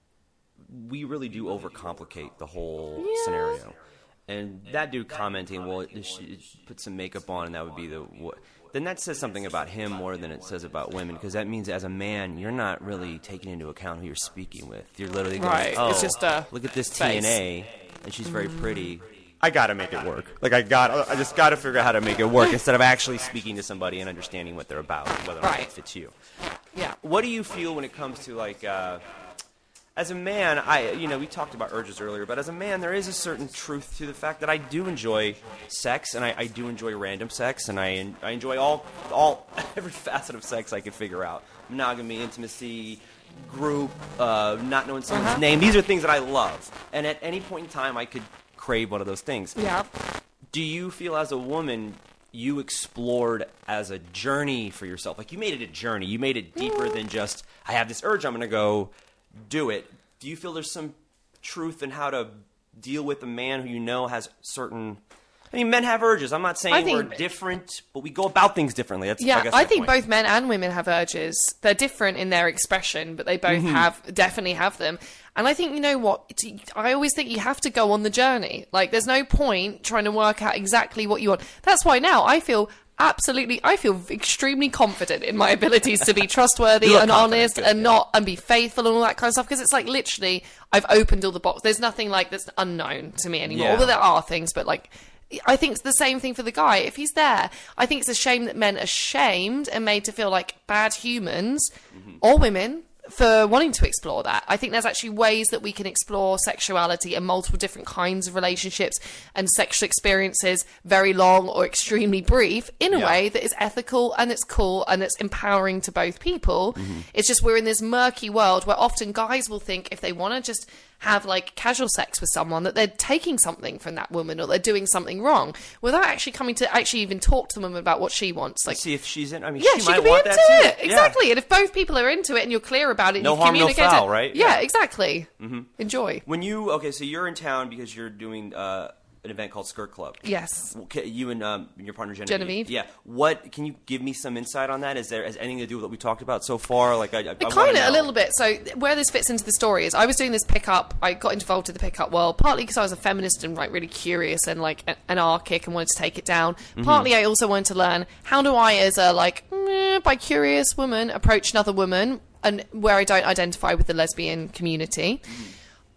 we really do overcomplicate the whole Yeah. scenario. And that dude commenting, well, she put some makeup on and that would be the... What, then that says something about him more than it says about women, because that means as a man, you're not really taking into account who you're speaking with. You're literally going, Right, oh, it's just a look at this T face. N A, and she's very pretty. I gotta make it work. Like, I got, I just gotta figure out how to make it work instead of actually speaking to somebody and understanding what they're about, whether or not Right. it fits you. Yeah. What do you feel when it comes to, like, uh, as a man, I, you know, we talked about urges earlier, but as a man, there is a certain truth to the fact that I do enjoy sex, and I, I do enjoy random sex, and I, I enjoy all, all, every facet of sex I can figure out. Monogamy, intimacy, group, uh, not knowing someone's Uh-huh. name. These are things that I love. And at any point in time, I could crave one of those things. Yeah. Do you feel as a woman you explored as a journey for yourself? Like, you made it a journey. You made it deeper than just, I have this urge, I'm going to go do it. Do you feel there's some truth in how to deal with a man who you know has certain... I mean, men have urges. I'm not saying I think- we're different, but we go about things differently. That's, Yeah, I, guess I my think point. both men and women have urges. They're different in their expression, but they both Mm-hmm. have definitely have them. And I think, you know what? It's- I always think you have to go on the journey. Like, there's no point trying to work out exactly what you want. That's why now I feel absolutely, I feel extremely confident in my abilities to be trustworthy You look and confident, honest good, and yeah. not and be faithful and all that kind of stuff. Because it's like literally, I've opened all the boxes. There's nothing like that's unknown to me anymore. Yeah. Although there are things, but like. I think it's the same thing for the guy. If he's there, I think it's a shame that men are shamed and made to feel like bad humans, Mm-hmm. or women, for wanting to explore that. I think there's actually ways that we can explore sexuality and multiple different kinds of relationships and sexual experiences, very long or extremely brief, in a Yeah. way that is ethical and it's cool and it's empowering to both people. Mm-hmm. It's just we're in this murky world where often guys will think if they want to just have like casual sex with someone that they're taking something from that woman or they're doing something wrong without actually coming to actually even talk to the woman about what she wants. Like, See if she's in... I mean, yeah, she, she, might could be want into that too. it. Yeah. Exactly. And if both people are into it and you're clear about it, No you harm, no communicate foul, it. right? Yeah, Yeah. exactly. Mm-hmm. Enjoy. When you... Okay, so you're in town because you're doing uh, an event called Skirt Club. Yes. Okay, you and um, your partner Genevieve. Genevieve. Yeah. What can you give me some insight on that? Is there has anything to do with what we talked about so far? Like, I, I, I It wanna kind of know. a little bit. So where this fits into the story is I was doing this pickup. I got involved in the pickup world partly because I was a feminist and like really curious and like a- anarchic and wanted to take it down. Mm-hmm. Partly I also wanted to learn how do I, as a like meh, bi curious woman, approach another woman and where I don't identify with the lesbian community.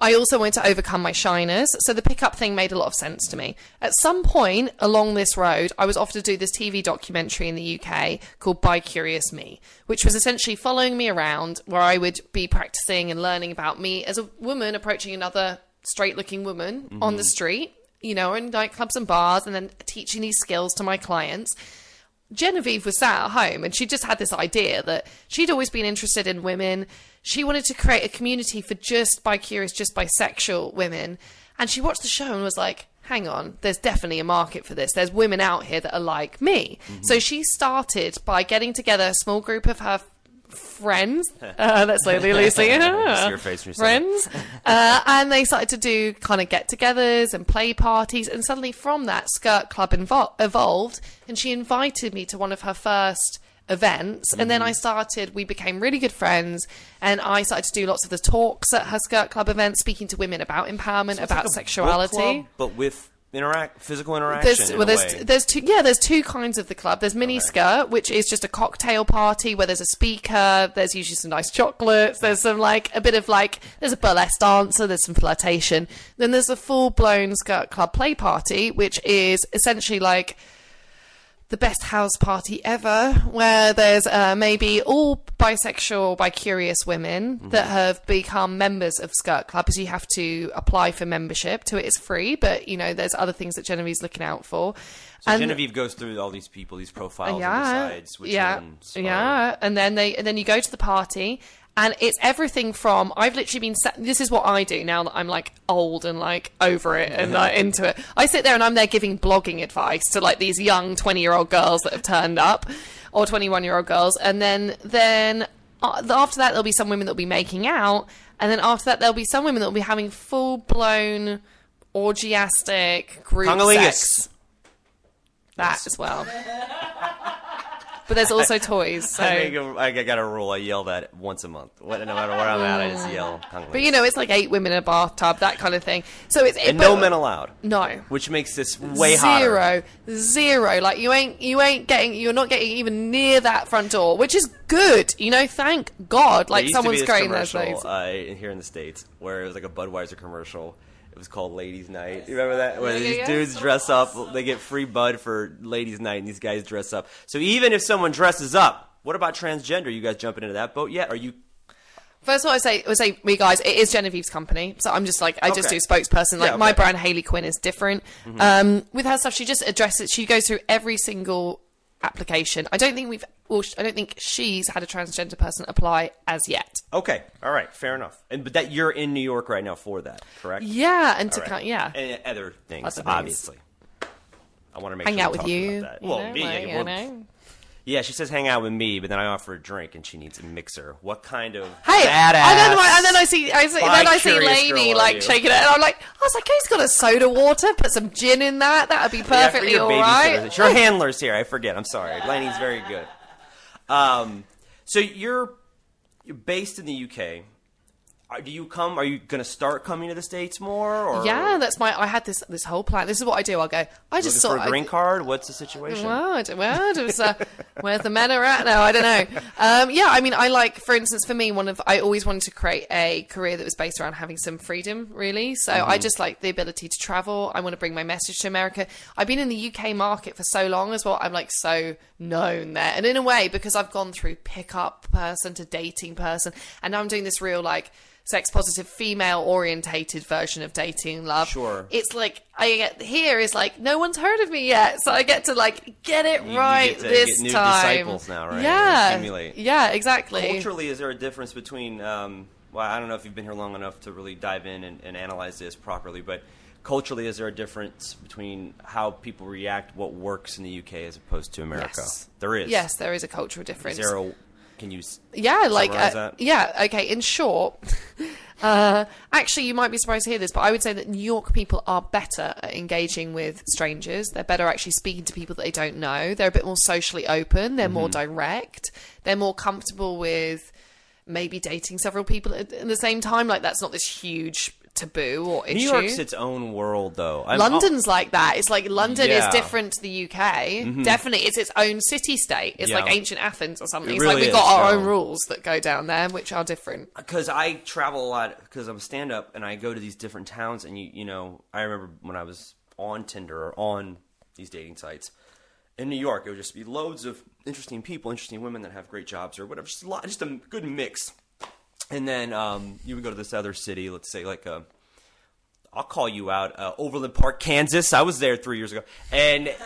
I also wanted to overcome my shyness, so the pickup thing made a lot of sense to me. At some point along this road, I was offered to do this T V documentary in the U K called Bi-Curious Me, which was essentially following me around, where I would be practicing and learning about me as a woman approaching another straight-looking woman mm-hmm. on the street, you know, in nightclubs and bars, and then teaching these skills to my clients. Genevieve was sat at home and she just had this idea that she'd always been interested in women. She wanted to create a community for just bi-curious, just bisexual women. And she watched the show and was like, hang on, there's definitely a market for this. There's women out here that are like me. Mm-hmm. So she started by getting together a small group of her friends. Uh, that's slowly loosely. Your face friends. uh, and they started to do kind of get-togethers and play parties. And suddenly from that, Skirt Club invo- evolved. And she invited me to one of her first events. Mm-hmm. And then I started, we became really good friends. And I started to do lots of the talks at her Skirt Club events, speaking to women about empowerment, so about like sexuality. Club, but with interact physical interaction there's, in well a there's way. there's two yeah there's two kinds of the club. There's mini okay. skirt, which is just a cocktail party where there's a speaker, there's usually some nice chocolates, there's some like a bit of like there's a burlesque dancer, there's some flirtation. Then there's a full-blown Skirt Club play party, which is essentially like the best house party ever, where there's uh, maybe all bisexual, bi-curious women mm-hmm. that have become members of Skirt Club, because you have to apply for membership to it. It's free, but, you know, there's other things that Genevieve's looking out for. So and, Genevieve goes through all these people, these profiles, yeah, and decides which yeah, ones yeah, and then they, and then you go to the party. And it's everything from, I've literally been, set, this is what I do now that I'm like old and like over it and like into it. I sit there and I'm there giving blogging advice to like these young twenty year old girls that have turned up, or twenty-one year old girls. And then, then uh, after that, there'll be some women that'll be making out. And then after that, there'll be some women that'll be having full blown orgiastic group sex. That yes. as well. But there's also toys. So. I, think I got a rule. I yell that once a month. No matter where I'm at, I just yell. But you know, it's like eight women in a bathtub, that kind of thing. So it's and it, no men allowed. No, which makes this way zero, hotter. Zero, zero. Like you ain't, you ain't getting, you're not getting even near that front door, which is good. You know, thank God. Like someone's creating those things. Uh, here in the States, where it was like a Budweiser commercial. It was called Ladies' Night. You remember that? Where yeah, these yeah. dudes dress up. They get free Bud for Ladies' Night, and these guys dress up. So even if someone dresses up, what about transgender? You guys jumping into that boat yet? Are you... First of all, I say, I say, me guys, it is Genevieve's company. So I'm just like, I just okay. do spokesperson. Like yeah, okay. my brand, Hayley Quinn, is different. Mm-hmm. Um, with her stuff, she just addresses, she goes through every single application. I don't think we've, well, I don't think she's had a transgender person apply as yet. Okay, all right, fair enough. And but that you're in New York right now for that, correct? Yeah, and to right. kind, yeah, and other things, other things. obviously. I want to make hang sure out we with talk you. About that. You well, know, me, like, well, you know. Yeah, she says hang out with me, but then I offer a drink and she needs a mixer. What kind of hey, badass? And then, and then I see, I see then I see Lainey like you? shaking it, and I'm like, I was like, who's got a soda water? Put some gin in that. That'd be perfectly yeah, all right. Your handler's here. I forget. I'm sorry. Lainey's very good. Um, so you're you're based in the U K. Are, do you come? Are you going to start coming to the States more? Or? Yeah, that's my. I had this this whole plan. This is what I do. I'll go. I just Looking saw for a green I, card. What's the situation? Well, I don't, well, it was, uh, where the men are at now. I don't know. Um, yeah, I mean, I like, for instance, for me, one of I always wanted to create a career that was based around having some freedom, really. So mm-hmm. I just like the ability to travel. I want to bring my message to America. I've been in the U K market for so long as well. I'm like so known there, and in a way, because I've gone through pickup person to dating person, and now I'm doing this real like. Sex positive, female orientated version of dating love. Sure. It's like I get here is like no one's heard of me yet, so I get to like get it you, right you get to this get new time. Disciples now, right? Yeah, Stimulate. yeah, exactly. Culturally, is there a difference between? Um, well, I don't know if you've been here long enough to really dive in and, and analyze this properly, but culturally, is there a difference between how people react, what works in the U K as opposed to America? Yes. There is. Yes, there is a cultural difference. Is there a, can you? Yeah, like uh, that? yeah, okay. In short, uh, actually, you might be surprised to hear this, but I would say that New York people are better at engaging with strangers. They're better at actually speaking to people that they don't know. They're a bit more socially open. They're mm-hmm. more direct. They're more comfortable with maybe dating several people at, at the same time. Like that's not this huge taboo or issue. New York's its own world, though. I'm, London's I'll, like that. It's like London yeah. is different to the U K. Mm-hmm. Definitely, it's its own city-state. It's yeah. like ancient Athens or something. It It's really like we've is, got our so. own rules that go down there, which are different. Because I travel a lot, because I'm a stand-up, and I go to these different towns, and, you, you know, I remember when I was on Tinder or on these dating sites, in New York, it would just be loads of interesting people, interesting women that have great jobs or whatever. Just a lot, just a good mix. And then um, you would go to this other city, let's say like a, I'll call you out, uh, Overland Park, Kansas. I was there three years ago, and it,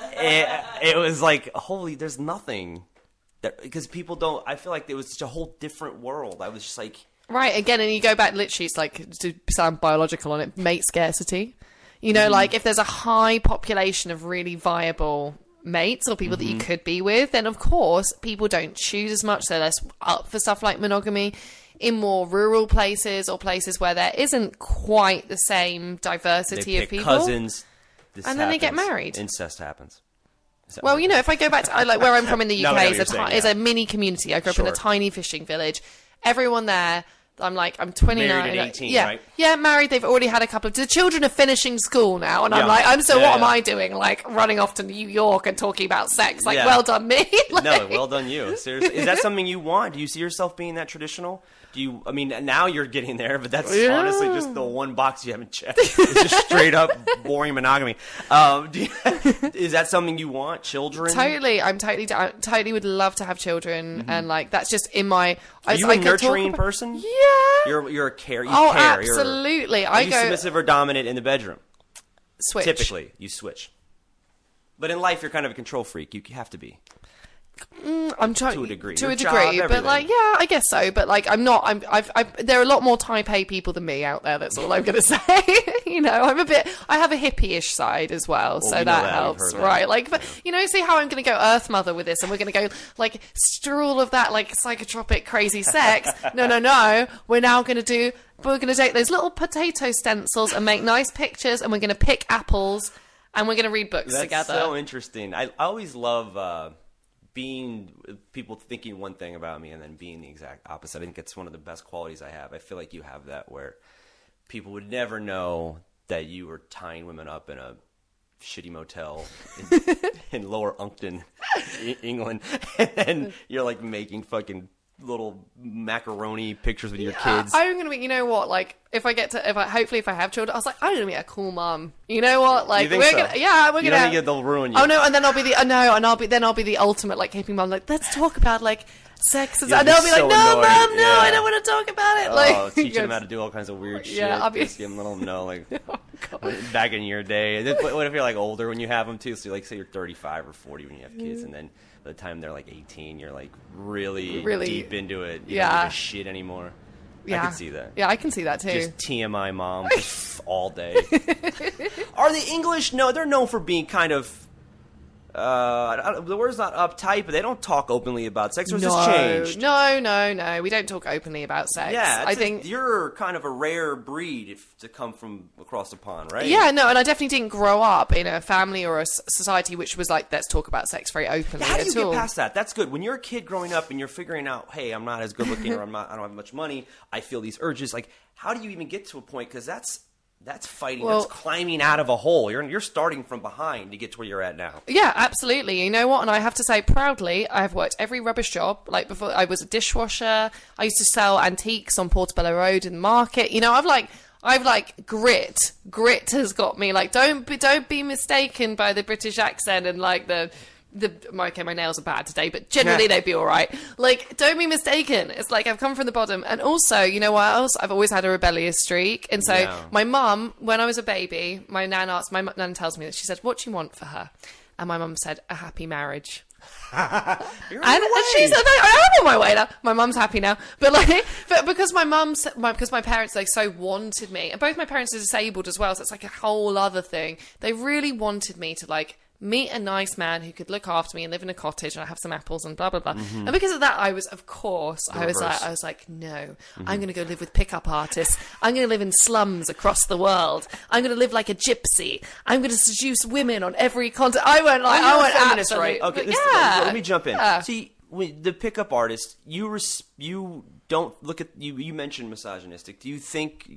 it was like, holy, there's nothing that, because people don't. I feel like it was just a whole different world. I was just like, right again, and you go back. Literally, it's like to sound biological on it, mate scarcity. You know, mm-hmm. like if there's a high population of really viable mates or people mm-hmm. that you could be with, then of course people don't choose as much. They're less up for stuff like monogamy. In more rural places or places where there isn't quite the same diversity they of pick people, cousins, this and then happens. they get married. Incest happens. Well, you know, if I go back to I, like where I'm from in the U K, no, is a, saying, is yeah. a mini community. I grew up sure. in a tiny fishing village. Everyone there. I'm like, I'm twenty-nine. Married at eighteen, yeah, right? Yeah, married. They've already had a couple of... The children are finishing school now, and yeah. I'm like, I'm so yeah, what yeah. am I doing? Like, running off to New York and talking about sex. Like, yeah. well done me. Like, no, well done you. Seriously. Is that something you want? Do you see yourself being that traditional? Do you, I mean, now you're getting there, but that's yeah. honestly just the one box you haven't checked. It's just straight up boring monogamy. Um, do you, is that something you want? Children? Totally. I'm totally, I totally would love to have children. Mm-hmm. And like, that's just in my... Are I, you I a could nurturing about, person? Yeah. You're, you're a care. You oh, care. absolutely. You're, I are you go... submissive or dominant in the bedroom? Switch. Typically, you switch. But in life, you're kind of a control freak. You have to be. Mm, I'm trying to a degree, to Your a job, degree, but everything. like, yeah, I guess so. But like, I'm not. I'm. I've, I've. There are a lot more Type A people than me out there. That's all I'm going to say. You know, I'm a bit. I have a hippie-ish side as well, well so we that, that. helps, that. right? Like, but you know, see how I'm going to go Earth Mother with this, and we're going to go like strew all of that like psychotropic, crazy sex. no, no, no. We're now going to do. We're going to take those little potato stencils and make nice pictures, and we're going to pick apples, and we're going to read books That's together. so interesting. I, I always love. Uh, being people thinking one thing about me and then being the exact opposite. I think it's one of the best qualities I have. I feel like you have that where people would never know that you were tying women up in a shitty motel in, in Lower Uncton, E- England, and then you're like making fucking little macaroni pictures with your Yeah, kids. I'm gonna be, you know what, like if I get to, if I hopefully if I have children, I was like, I'm gonna be a cool mom. You know what, like You think we're so? gonna, yeah, we're you gonna. don't think they'll ruin you. Oh no, and then I'll be the, uh, no, and I'll be then I'll be the ultimate like hippie mom. Like let's talk about like sex, and, You'll and be they'll be so like, no, annoyed. mom, no, Yeah. I don't want to talk about it. Like, Oh, teaching them how to do all kinds of weird shit. Yeah, I'll be- Just give them, let them know, like, Oh, God. back in your day. And then, what if you're, like, older when you have them, too? So, like, say you're thirty-five or forty when you have kids, and then by the time they're, like, eighteen, you're, like, really, Really- deep into it. You yeah. don't give a shit anymore. yeah, I can see that. Yeah, I can see that too. Just T M I mom just all day. Are the English? No, they're known for being kind of. Uh, I don't- the word's not uptight, but they don't talk openly about sex. Or has no, this changed? no, no, no. We don't talk openly about sex. Yeah, I it's a- think. you're kind of a rare breed if, to come from across the pond, right? Yeah, no, and I definitely didn't grow up in a family or a s- society which was like, let's talk about sex very openly How do you at get all. past that? That's good. When you're a kid growing up and you're figuring out, hey, I'm not as good looking, or I'm not, I don't have much money. I feel these urges. Like, how do you even get to a point? Because that's that's fighting. Well- that's climbing out of a hole. You're you're starting from behind to get to where you're at now. Yeah, absolutely. You know what? And I have to say proudly, I've worked every rubbish job. Like before, I was a dishwasher. I used to sell antiques on Portobello Road in the market. You know, I've like, I've like grit. Grit has got me. Like, don't be, don't be mistaken by the British accent and like the. The, okay, my nails are bad today, but generally Yeah. they'd be all right. Like, don't be mistaken. It's like I've come from the bottom. And also, you know what else? I've always had a rebellious streak. And so Yeah. my mum, when I was a baby, my nan asked, my nan tells me that she said, what do you want for her? And my mum said, a happy marriage. You're on And, your and way. she said, I am on my way now. My mum's happy now. But like, but because my mum's, my, because my parents, like, so wanted me. And both my parents are disabled as well. So it's like a whole other thing. They really wanted me to like, meet a nice man who could look after me and live in a cottage and I have some apples and blah blah blah. Mm-hmm. And because of that, I was, of course, The I was reverse. like, I was like, no, mm-hmm. I'm going to go live with pickup artists. I'm going to live in slums across the world. I'm going to live like a gypsy. I'm going to seduce women on every continent. I went like, Oh, you're I a went feminist, absolute, right? Okay, but this, yeah. let me jump in. Yeah. See, when- the pickup artist, you res- you don't look at you. You mentioned misogynistic. Do you think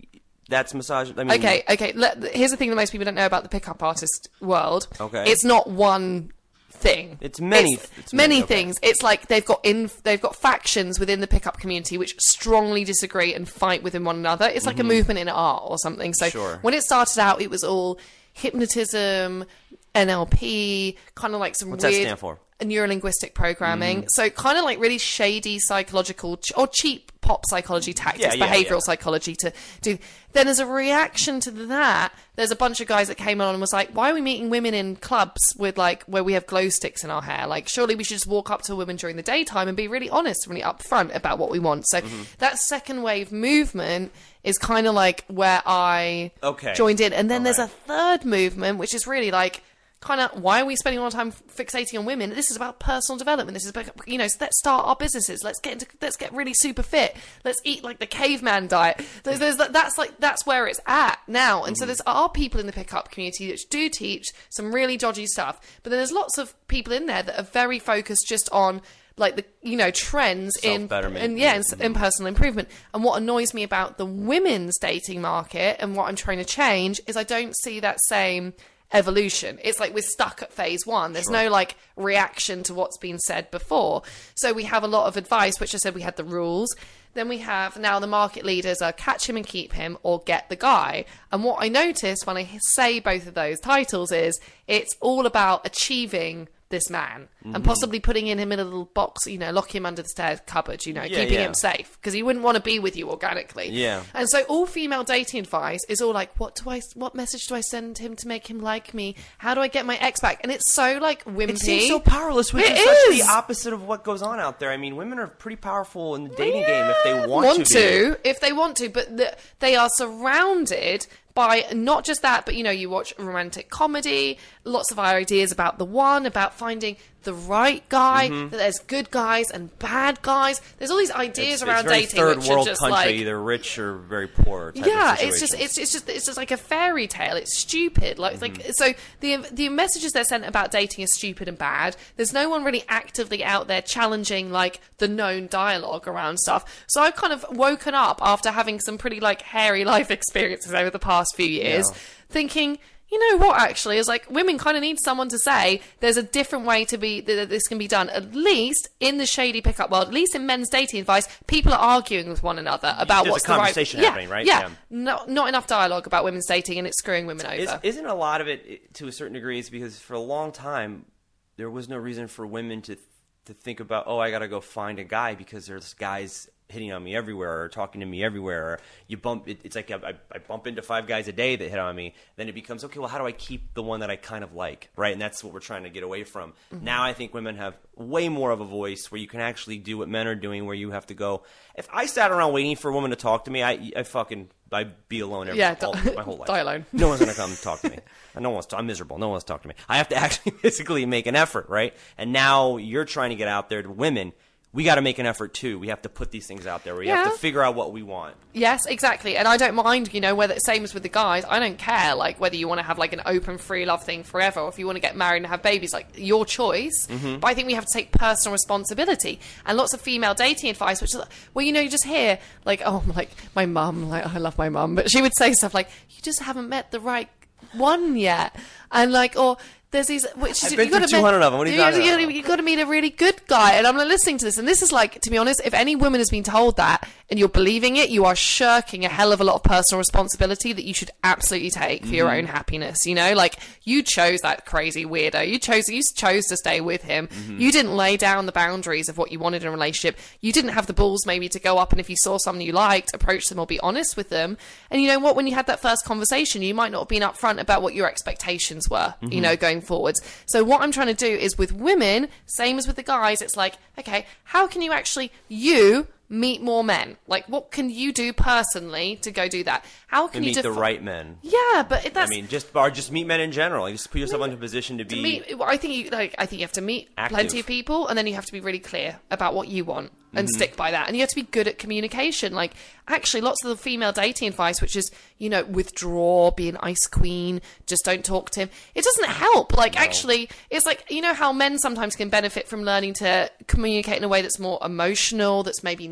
That's massage. I mean, Okay, okay. Let, here's the thing that most people don't know about the pickup artist world. Okay. It's not one thing. It's many. It's, it's many, many okay. things. It's like they've got in they've got factions within the pickup community which strongly disagree and fight within one another. It's like mm-hmm. a movement in art or something. So sure. when it started out, it was all hypnotism, N L P, kind of like some What's weird that stand for? Neurolinguistic programming. Mm. So kind of like really shady psychological ch- or cheap pop psychology tactics, yeah, yeah, behavioral yeah. psychology to do. Then as a reaction to that, there's a bunch of guys that came on and was like, why are we meeting women in clubs with like where we have glow sticks in our hair? Like surely we should just walk up to a woman during the daytime and be really honest, really upfront about what we want. So mm-hmm. that second wave movement is kind of like where I okay. joined in. And then All there's right. a third movement, which is really like, kind of, why are we spending all our time fixating on women? This is about personal development. This is about, you know, let's start our businesses. Let's get into, let's get really super fit. Let's eat like the caveman diet. There's, there's that's like, that's where it's at now. And mm-hmm. so there's are people in the pickup community that do teach some really dodgy stuff. But then there's lots of people in there that are very focused just on like the, you know, trends in, and yeah, in, in personal improvement. And what annoys me about the women's dating market and what I'm trying to change is I don't see that same evolution. It's like we're stuck at phase one. There's sure. no like reaction to what's been said before. So we have a lot of advice, which I said we had the rules. Then we have now the market leaders are catch him and keep him or get the guy. And what I notice when I say both of those titles is it's all about achieving this man mm-hmm. and possibly putting in him in a little box, you know, lock him under the stairs cupboard, you know, yeah, keeping yeah. him safe because he wouldn't want to be with you organically. Yeah. And so all female dating advice is all like, what do I, what message do I send him to make him like me? How do I get my ex back? And it's so like wimpy. It seems so powerless, which it is such is. the opposite of what goes on out there. I mean, women are pretty powerful in the dating yeah. game if they want, want to. to Be. If they want to, but the, they are surrounded by not just that, but, you know, you watch romantic comedy, lots of ideas about the one, about finding the right guy, mm-hmm. that there's good guys and bad guys. There's all these ideas it's, around it's very dating third which world are just country, like either rich or very poor type yeah, of it's just it's, it's just it's just like a fairy tale. It's stupid. Like mm-hmm. like so the the messages they're sent about dating are stupid and bad. There's no one really actively out there challenging like the known dialogue around stuff. So I've kind of woken up after having some pretty like hairy life experiences over the past few years, yeah. thinking, you know what, actually, is like women kind of need someone to say there's a different way to be that this can be done. At least in the shady pickup world, at least in men's dating advice, people are arguing with one another about There's what's a the right conversation yeah, happening, right? Yeah, yeah. Not, not enough dialogue about women's dating, and it's screwing women over. Is, isn't a lot of it, to a certain degree, is because for a long time there was no reason for women to to think about, oh, I got to go find a guy because there's guys hitting on me everywhere or talking to me everywhere. Or you bump it, it's like I, I bump into five guys a day that hit on me. Then it becomes, okay, well, how do I keep the one that I kind of like, right? And that's what we're trying to get away from. Mm-hmm. Now I think women have way more of a voice where you can actually do what men are doing, where you have to go. If I sat around waiting for a woman to talk to me, I, I fucking I'd be alone every, yeah, all, die, my whole life. Die alone. No one's gonna come talk to me. No one's. I'm miserable. No one's talk to me. I have to actually physically make an effort, right? And now you're trying to get out there to women. We got to make an effort too. We have to put these things out there. We yeah. have to figure out what we want. Yes, exactly. And I don't mind, you know, whether same as with the guys. I don't care, like whether you want to have like an open, free love thing forever, or if you want to get married and have babies, like your choice. Mm-hmm. But I think we have to take personal responsibility. And lots of female dating advice, which is, well, you know, you just hear like, oh, like my mum, like I love my mum, but she would say stuff like, you just haven't met the right one yet, and like, or. There's these. Which I've is, been through two hundred of them. What are you, you talking you, about? You've got to meet a really good guy. And I'm like, listening to this. And this is like, to be honest, if any woman has been told that and you're believing it, you are shirking a hell of a lot of personal responsibility that you should absolutely take for mm-hmm. your own happiness. You know, like you chose that crazy weirdo. You chose, you chose to stay with him. Mm-hmm. You didn't lay down the boundaries of what you wanted in a relationship. You didn't have the balls maybe to go up and if you saw someone you liked, approach them or be honest with them. And you know what? When you had that first conversation, you might not have been upfront about what your expectations were, mm-hmm. you know, going forwards. So what I'm trying to do is with women, same as with the guys, it's like, okay, how can you actually, you meet more men? Like, what can you do personally to go do that? How can and you meet defi- the right men? Yeah, but that's. I mean, just or just meet men in general. You just put yourself into a position to be. To meet, I think you like. I think you have to meet active. plenty of people, and then you have to be really clear about what you want and mm-hmm. stick by that. And you have to be good at communication. Like, actually, lots of the female dating advice, which is, you know, withdraw, be an ice queen, just don't talk to him. It doesn't help. Like, no. actually, it's like, you know how men sometimes can benefit from learning to communicate in a way that's more emotional, that's maybe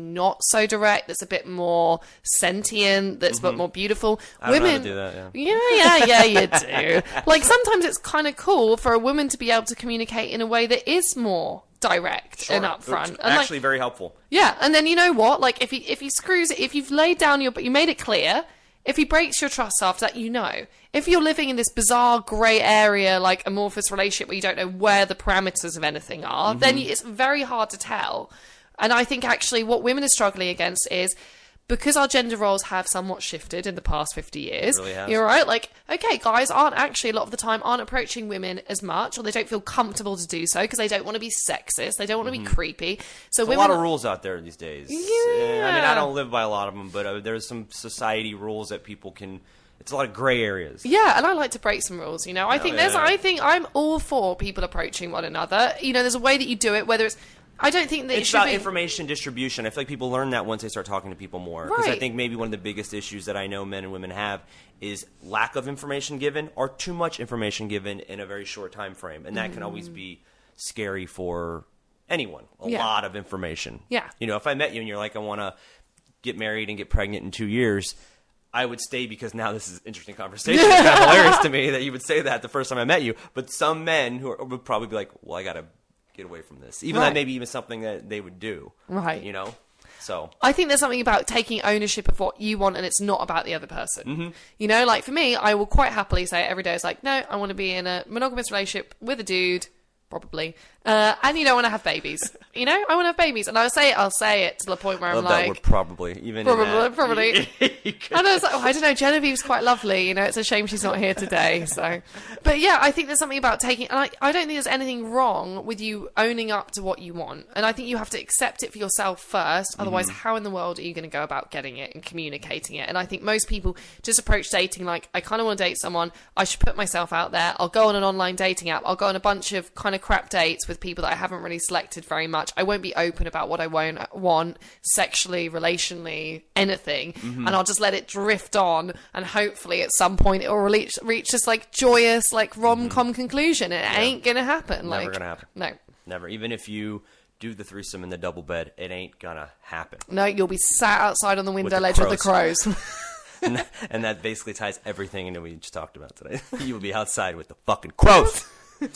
not so direct, that's a bit more sentient, that's mm-hmm. a bit more beautiful. I women, don't know how to do that, yeah. Yeah, yeah, yeah, you do. Like, sometimes it's kind of cool for a woman to be able to communicate in a way that is more direct sure. and upfront. It's and actually like, very helpful. Yeah, and then you know what? Like, if he if he screws it, if you've laid down your, you made it clear. If he breaks your trust after that, you know. If you're living in this bizarre grey area, like amorphous relationship where you don't know where the parameters of anything are, mm-hmm. then it's very hard to tell. And I think actually what women are struggling against is, because our gender roles have somewhat shifted in the past fifty years, really has. You're right, like, okay, guys aren't actually, a lot of the time, aren't approaching women as much, or they don't feel comfortable to do so, because they don't want to be sexist, they don't want to mm-hmm. be creepy. So There's women... a lot of rules out there these days. Yeah. Uh, I mean, I don't live by a lot of them, but uh, there's some society rules that people can... It's a lot of grey areas. Yeah, and I like to break some rules, you know. I oh, think yeah. there's, I think I'm all for people approaching one another. You know, there's a way that you do it, whether it's... I don't think that it's it should about be... information distribution. I feel like people learn that once they start talking to people more. Because right. I think maybe one of the biggest issues that I know men and women have is lack of information given or too much information given in a very short time frame. And that mm. can always be scary for anyone. A yeah. lot of information. Yeah. You know, if I met you and you're like, I want to get married and get pregnant in two years... I would stay because now this is an interesting conversation. It's kind of hilarious to me that you would say that the first time I met you. But some men who are, would probably be like, well, I got to get away from this. Even right. that maybe even something that they would do. Right. You know? So I think there's something about taking ownership of what you want and it's not about the other person. Mm-hmm. You know, like for me, I will quite happily say it every day. It's like, no, I want to be in a monogamous relationship with a dude. Probably. Uh, and you don't want to have babies. You know, I want to have babies. And I'll say it, I'll say it to the point where I I'm love like... that word probably. Even Probably, probably. Could... I, know, it's like, oh, I don't know, Genevieve's quite lovely. You know, it's a shame she's not here today. So, But yeah, I think there's something about taking... And I, I don't think there's anything wrong with you owning up to what you want. And I think you have to accept it for yourself first. Otherwise, mm-hmm. how in the world are you going to go about getting it and communicating it? And I think most people just approach dating like, I kind of want to date someone. I should put myself out there. I'll go on an online dating app. I'll go on a bunch of kind of crap dates with people that I haven't really selected very much. I won't be open about what I won't want sexually, relationally, anything, mm-hmm. and I'll just let it drift on, and hopefully at some point it will reach, reach this like joyous like rom-com mm-hmm. conclusion. It yeah. ain't gonna happen. Never like, gonna happen. No, never. Even if you do the threesome in the double bed, it ain't gonna happen. No, you'll be sat outside on the window with the ledge crows. with the crows. and, and that basically ties everything into what we just talked about today. You will be outside with the fucking crows.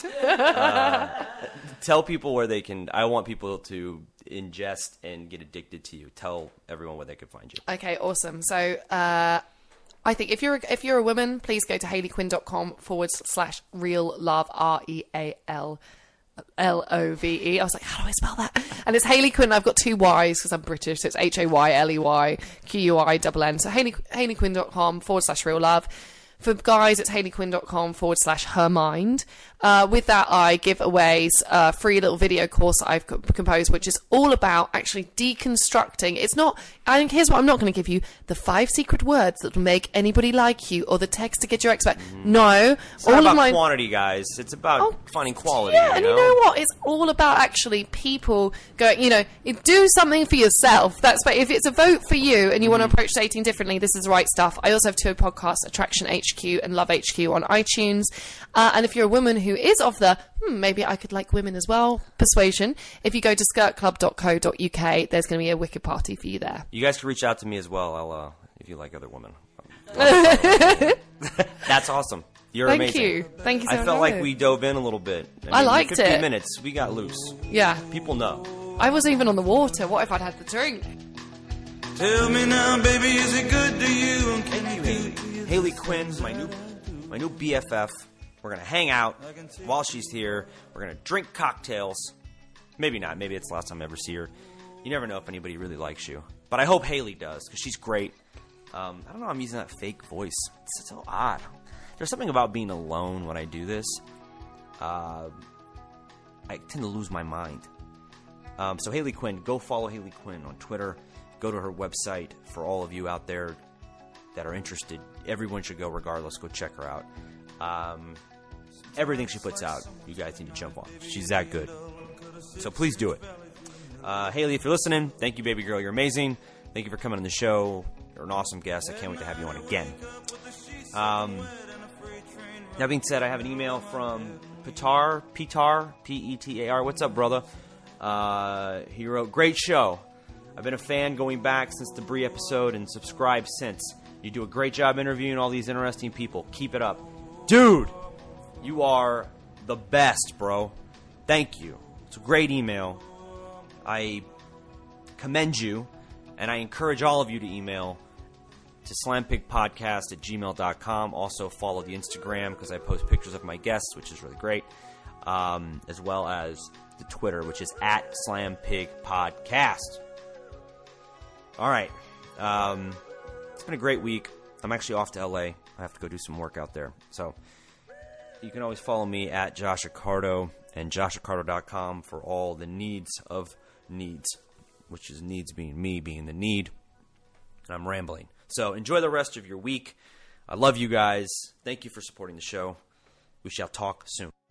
uh, tell people where they can. I want people to ingest and get addicted to you. Tell everyone where they can find you. Okay, awesome. So uh, I think if you're a, if you're a woman, please go to hayleyquinn.com forward slash real love, R E A L L O V E. I was like, how do I spell that? And it's Hayley Quinn. I've got two Y's because I'm British, so it's H A Y L E Y Q U I N N. So Hayley, hayleyquinn.com forward slash real love. For guys, it's hayleyquinn.com forward slash her mind. Uh, with that, I give away a free little video course that I've co- composed, which is all about actually deconstructing. It's not, I think, here's what I'm not going to give you: the five secret words that will make anybody like you, or the text to get your ex back. Mm. No. It's all not about of my... quantity, guys. It's about oh, finding quality. Yeah, you and know? you know what? It's all about actually people going, you know, do something for yourself. That's if it's a vote for you and you mm. want to approach dating differently, this is the right stuff. I also have two podcasts, Attraction H Q and Love H Q on iTunes. Uh, and if you're a woman who is of the, hmm, maybe I could like women as well persuasion, if you go to skirt club dot co dot U K, there's going to be a wicked party for you there. You guys can reach out to me as well. I'll, uh, if you like other women. That's awesome. You're Thank amazing. you. Thank you so much. I felt like we dove in a little bit. I, mean, I liked fifteen it. minutes, we got loose. Yeah. People know. I wasn't even on the water. What if I'd had the drink? Tell me now, baby, is it good to you? And can Thank you, Hayley. Hayley Quinn, my new, my new B F F. We're going to hang out while she's here. We're going to drink cocktails. Maybe not. Maybe it's the last time I ever see her. You never know if anybody really likes you. But I hope Hayley does, because she's great. Um, I don't know. I'm using that fake voice. It's so odd. There's something about being alone when I do this. Uh, I tend to lose my mind. Um, so Hayley Quinn, go follow Hayley Quinn on Twitter. Go to her website. For all of you out there that are interested, everyone should go regardless. Go check her out. Um, everything she puts out, you guys need to jump on. She's that good. So please do it. Uh, Hayley, if you're listening, thank you, baby girl. You're amazing. Thank you for coming on the show. You're an awesome guest. I can't wait to have you on again. Um, that being said, I have an email from Petar, Petar, P E T A R. What's up, brother? Uh, he wrote, great show. I've been a fan going back since the Brie episode and subscribed since. You do a great job interviewing all these interesting people. Keep it up. Dude, you are the best, bro. Thank you. It's a great email. I commend you, and I encourage all of you to email to slampigpodcast at gmail dot com. Also follow the Instagram because I post pictures of my guests, which is really great, um, as well as the Twitter, which is at slampigpodcast. All right. Um, it's been a great week. I'm actually off to L A. I have to go do some work out there. So you can always follow me at Josh Accardo and josh accardo dot com for all the needs of needs, which is needs being me, being the need. And I'm rambling. So enjoy the rest of your week. I love you guys. Thank you for supporting the show. We shall talk soon.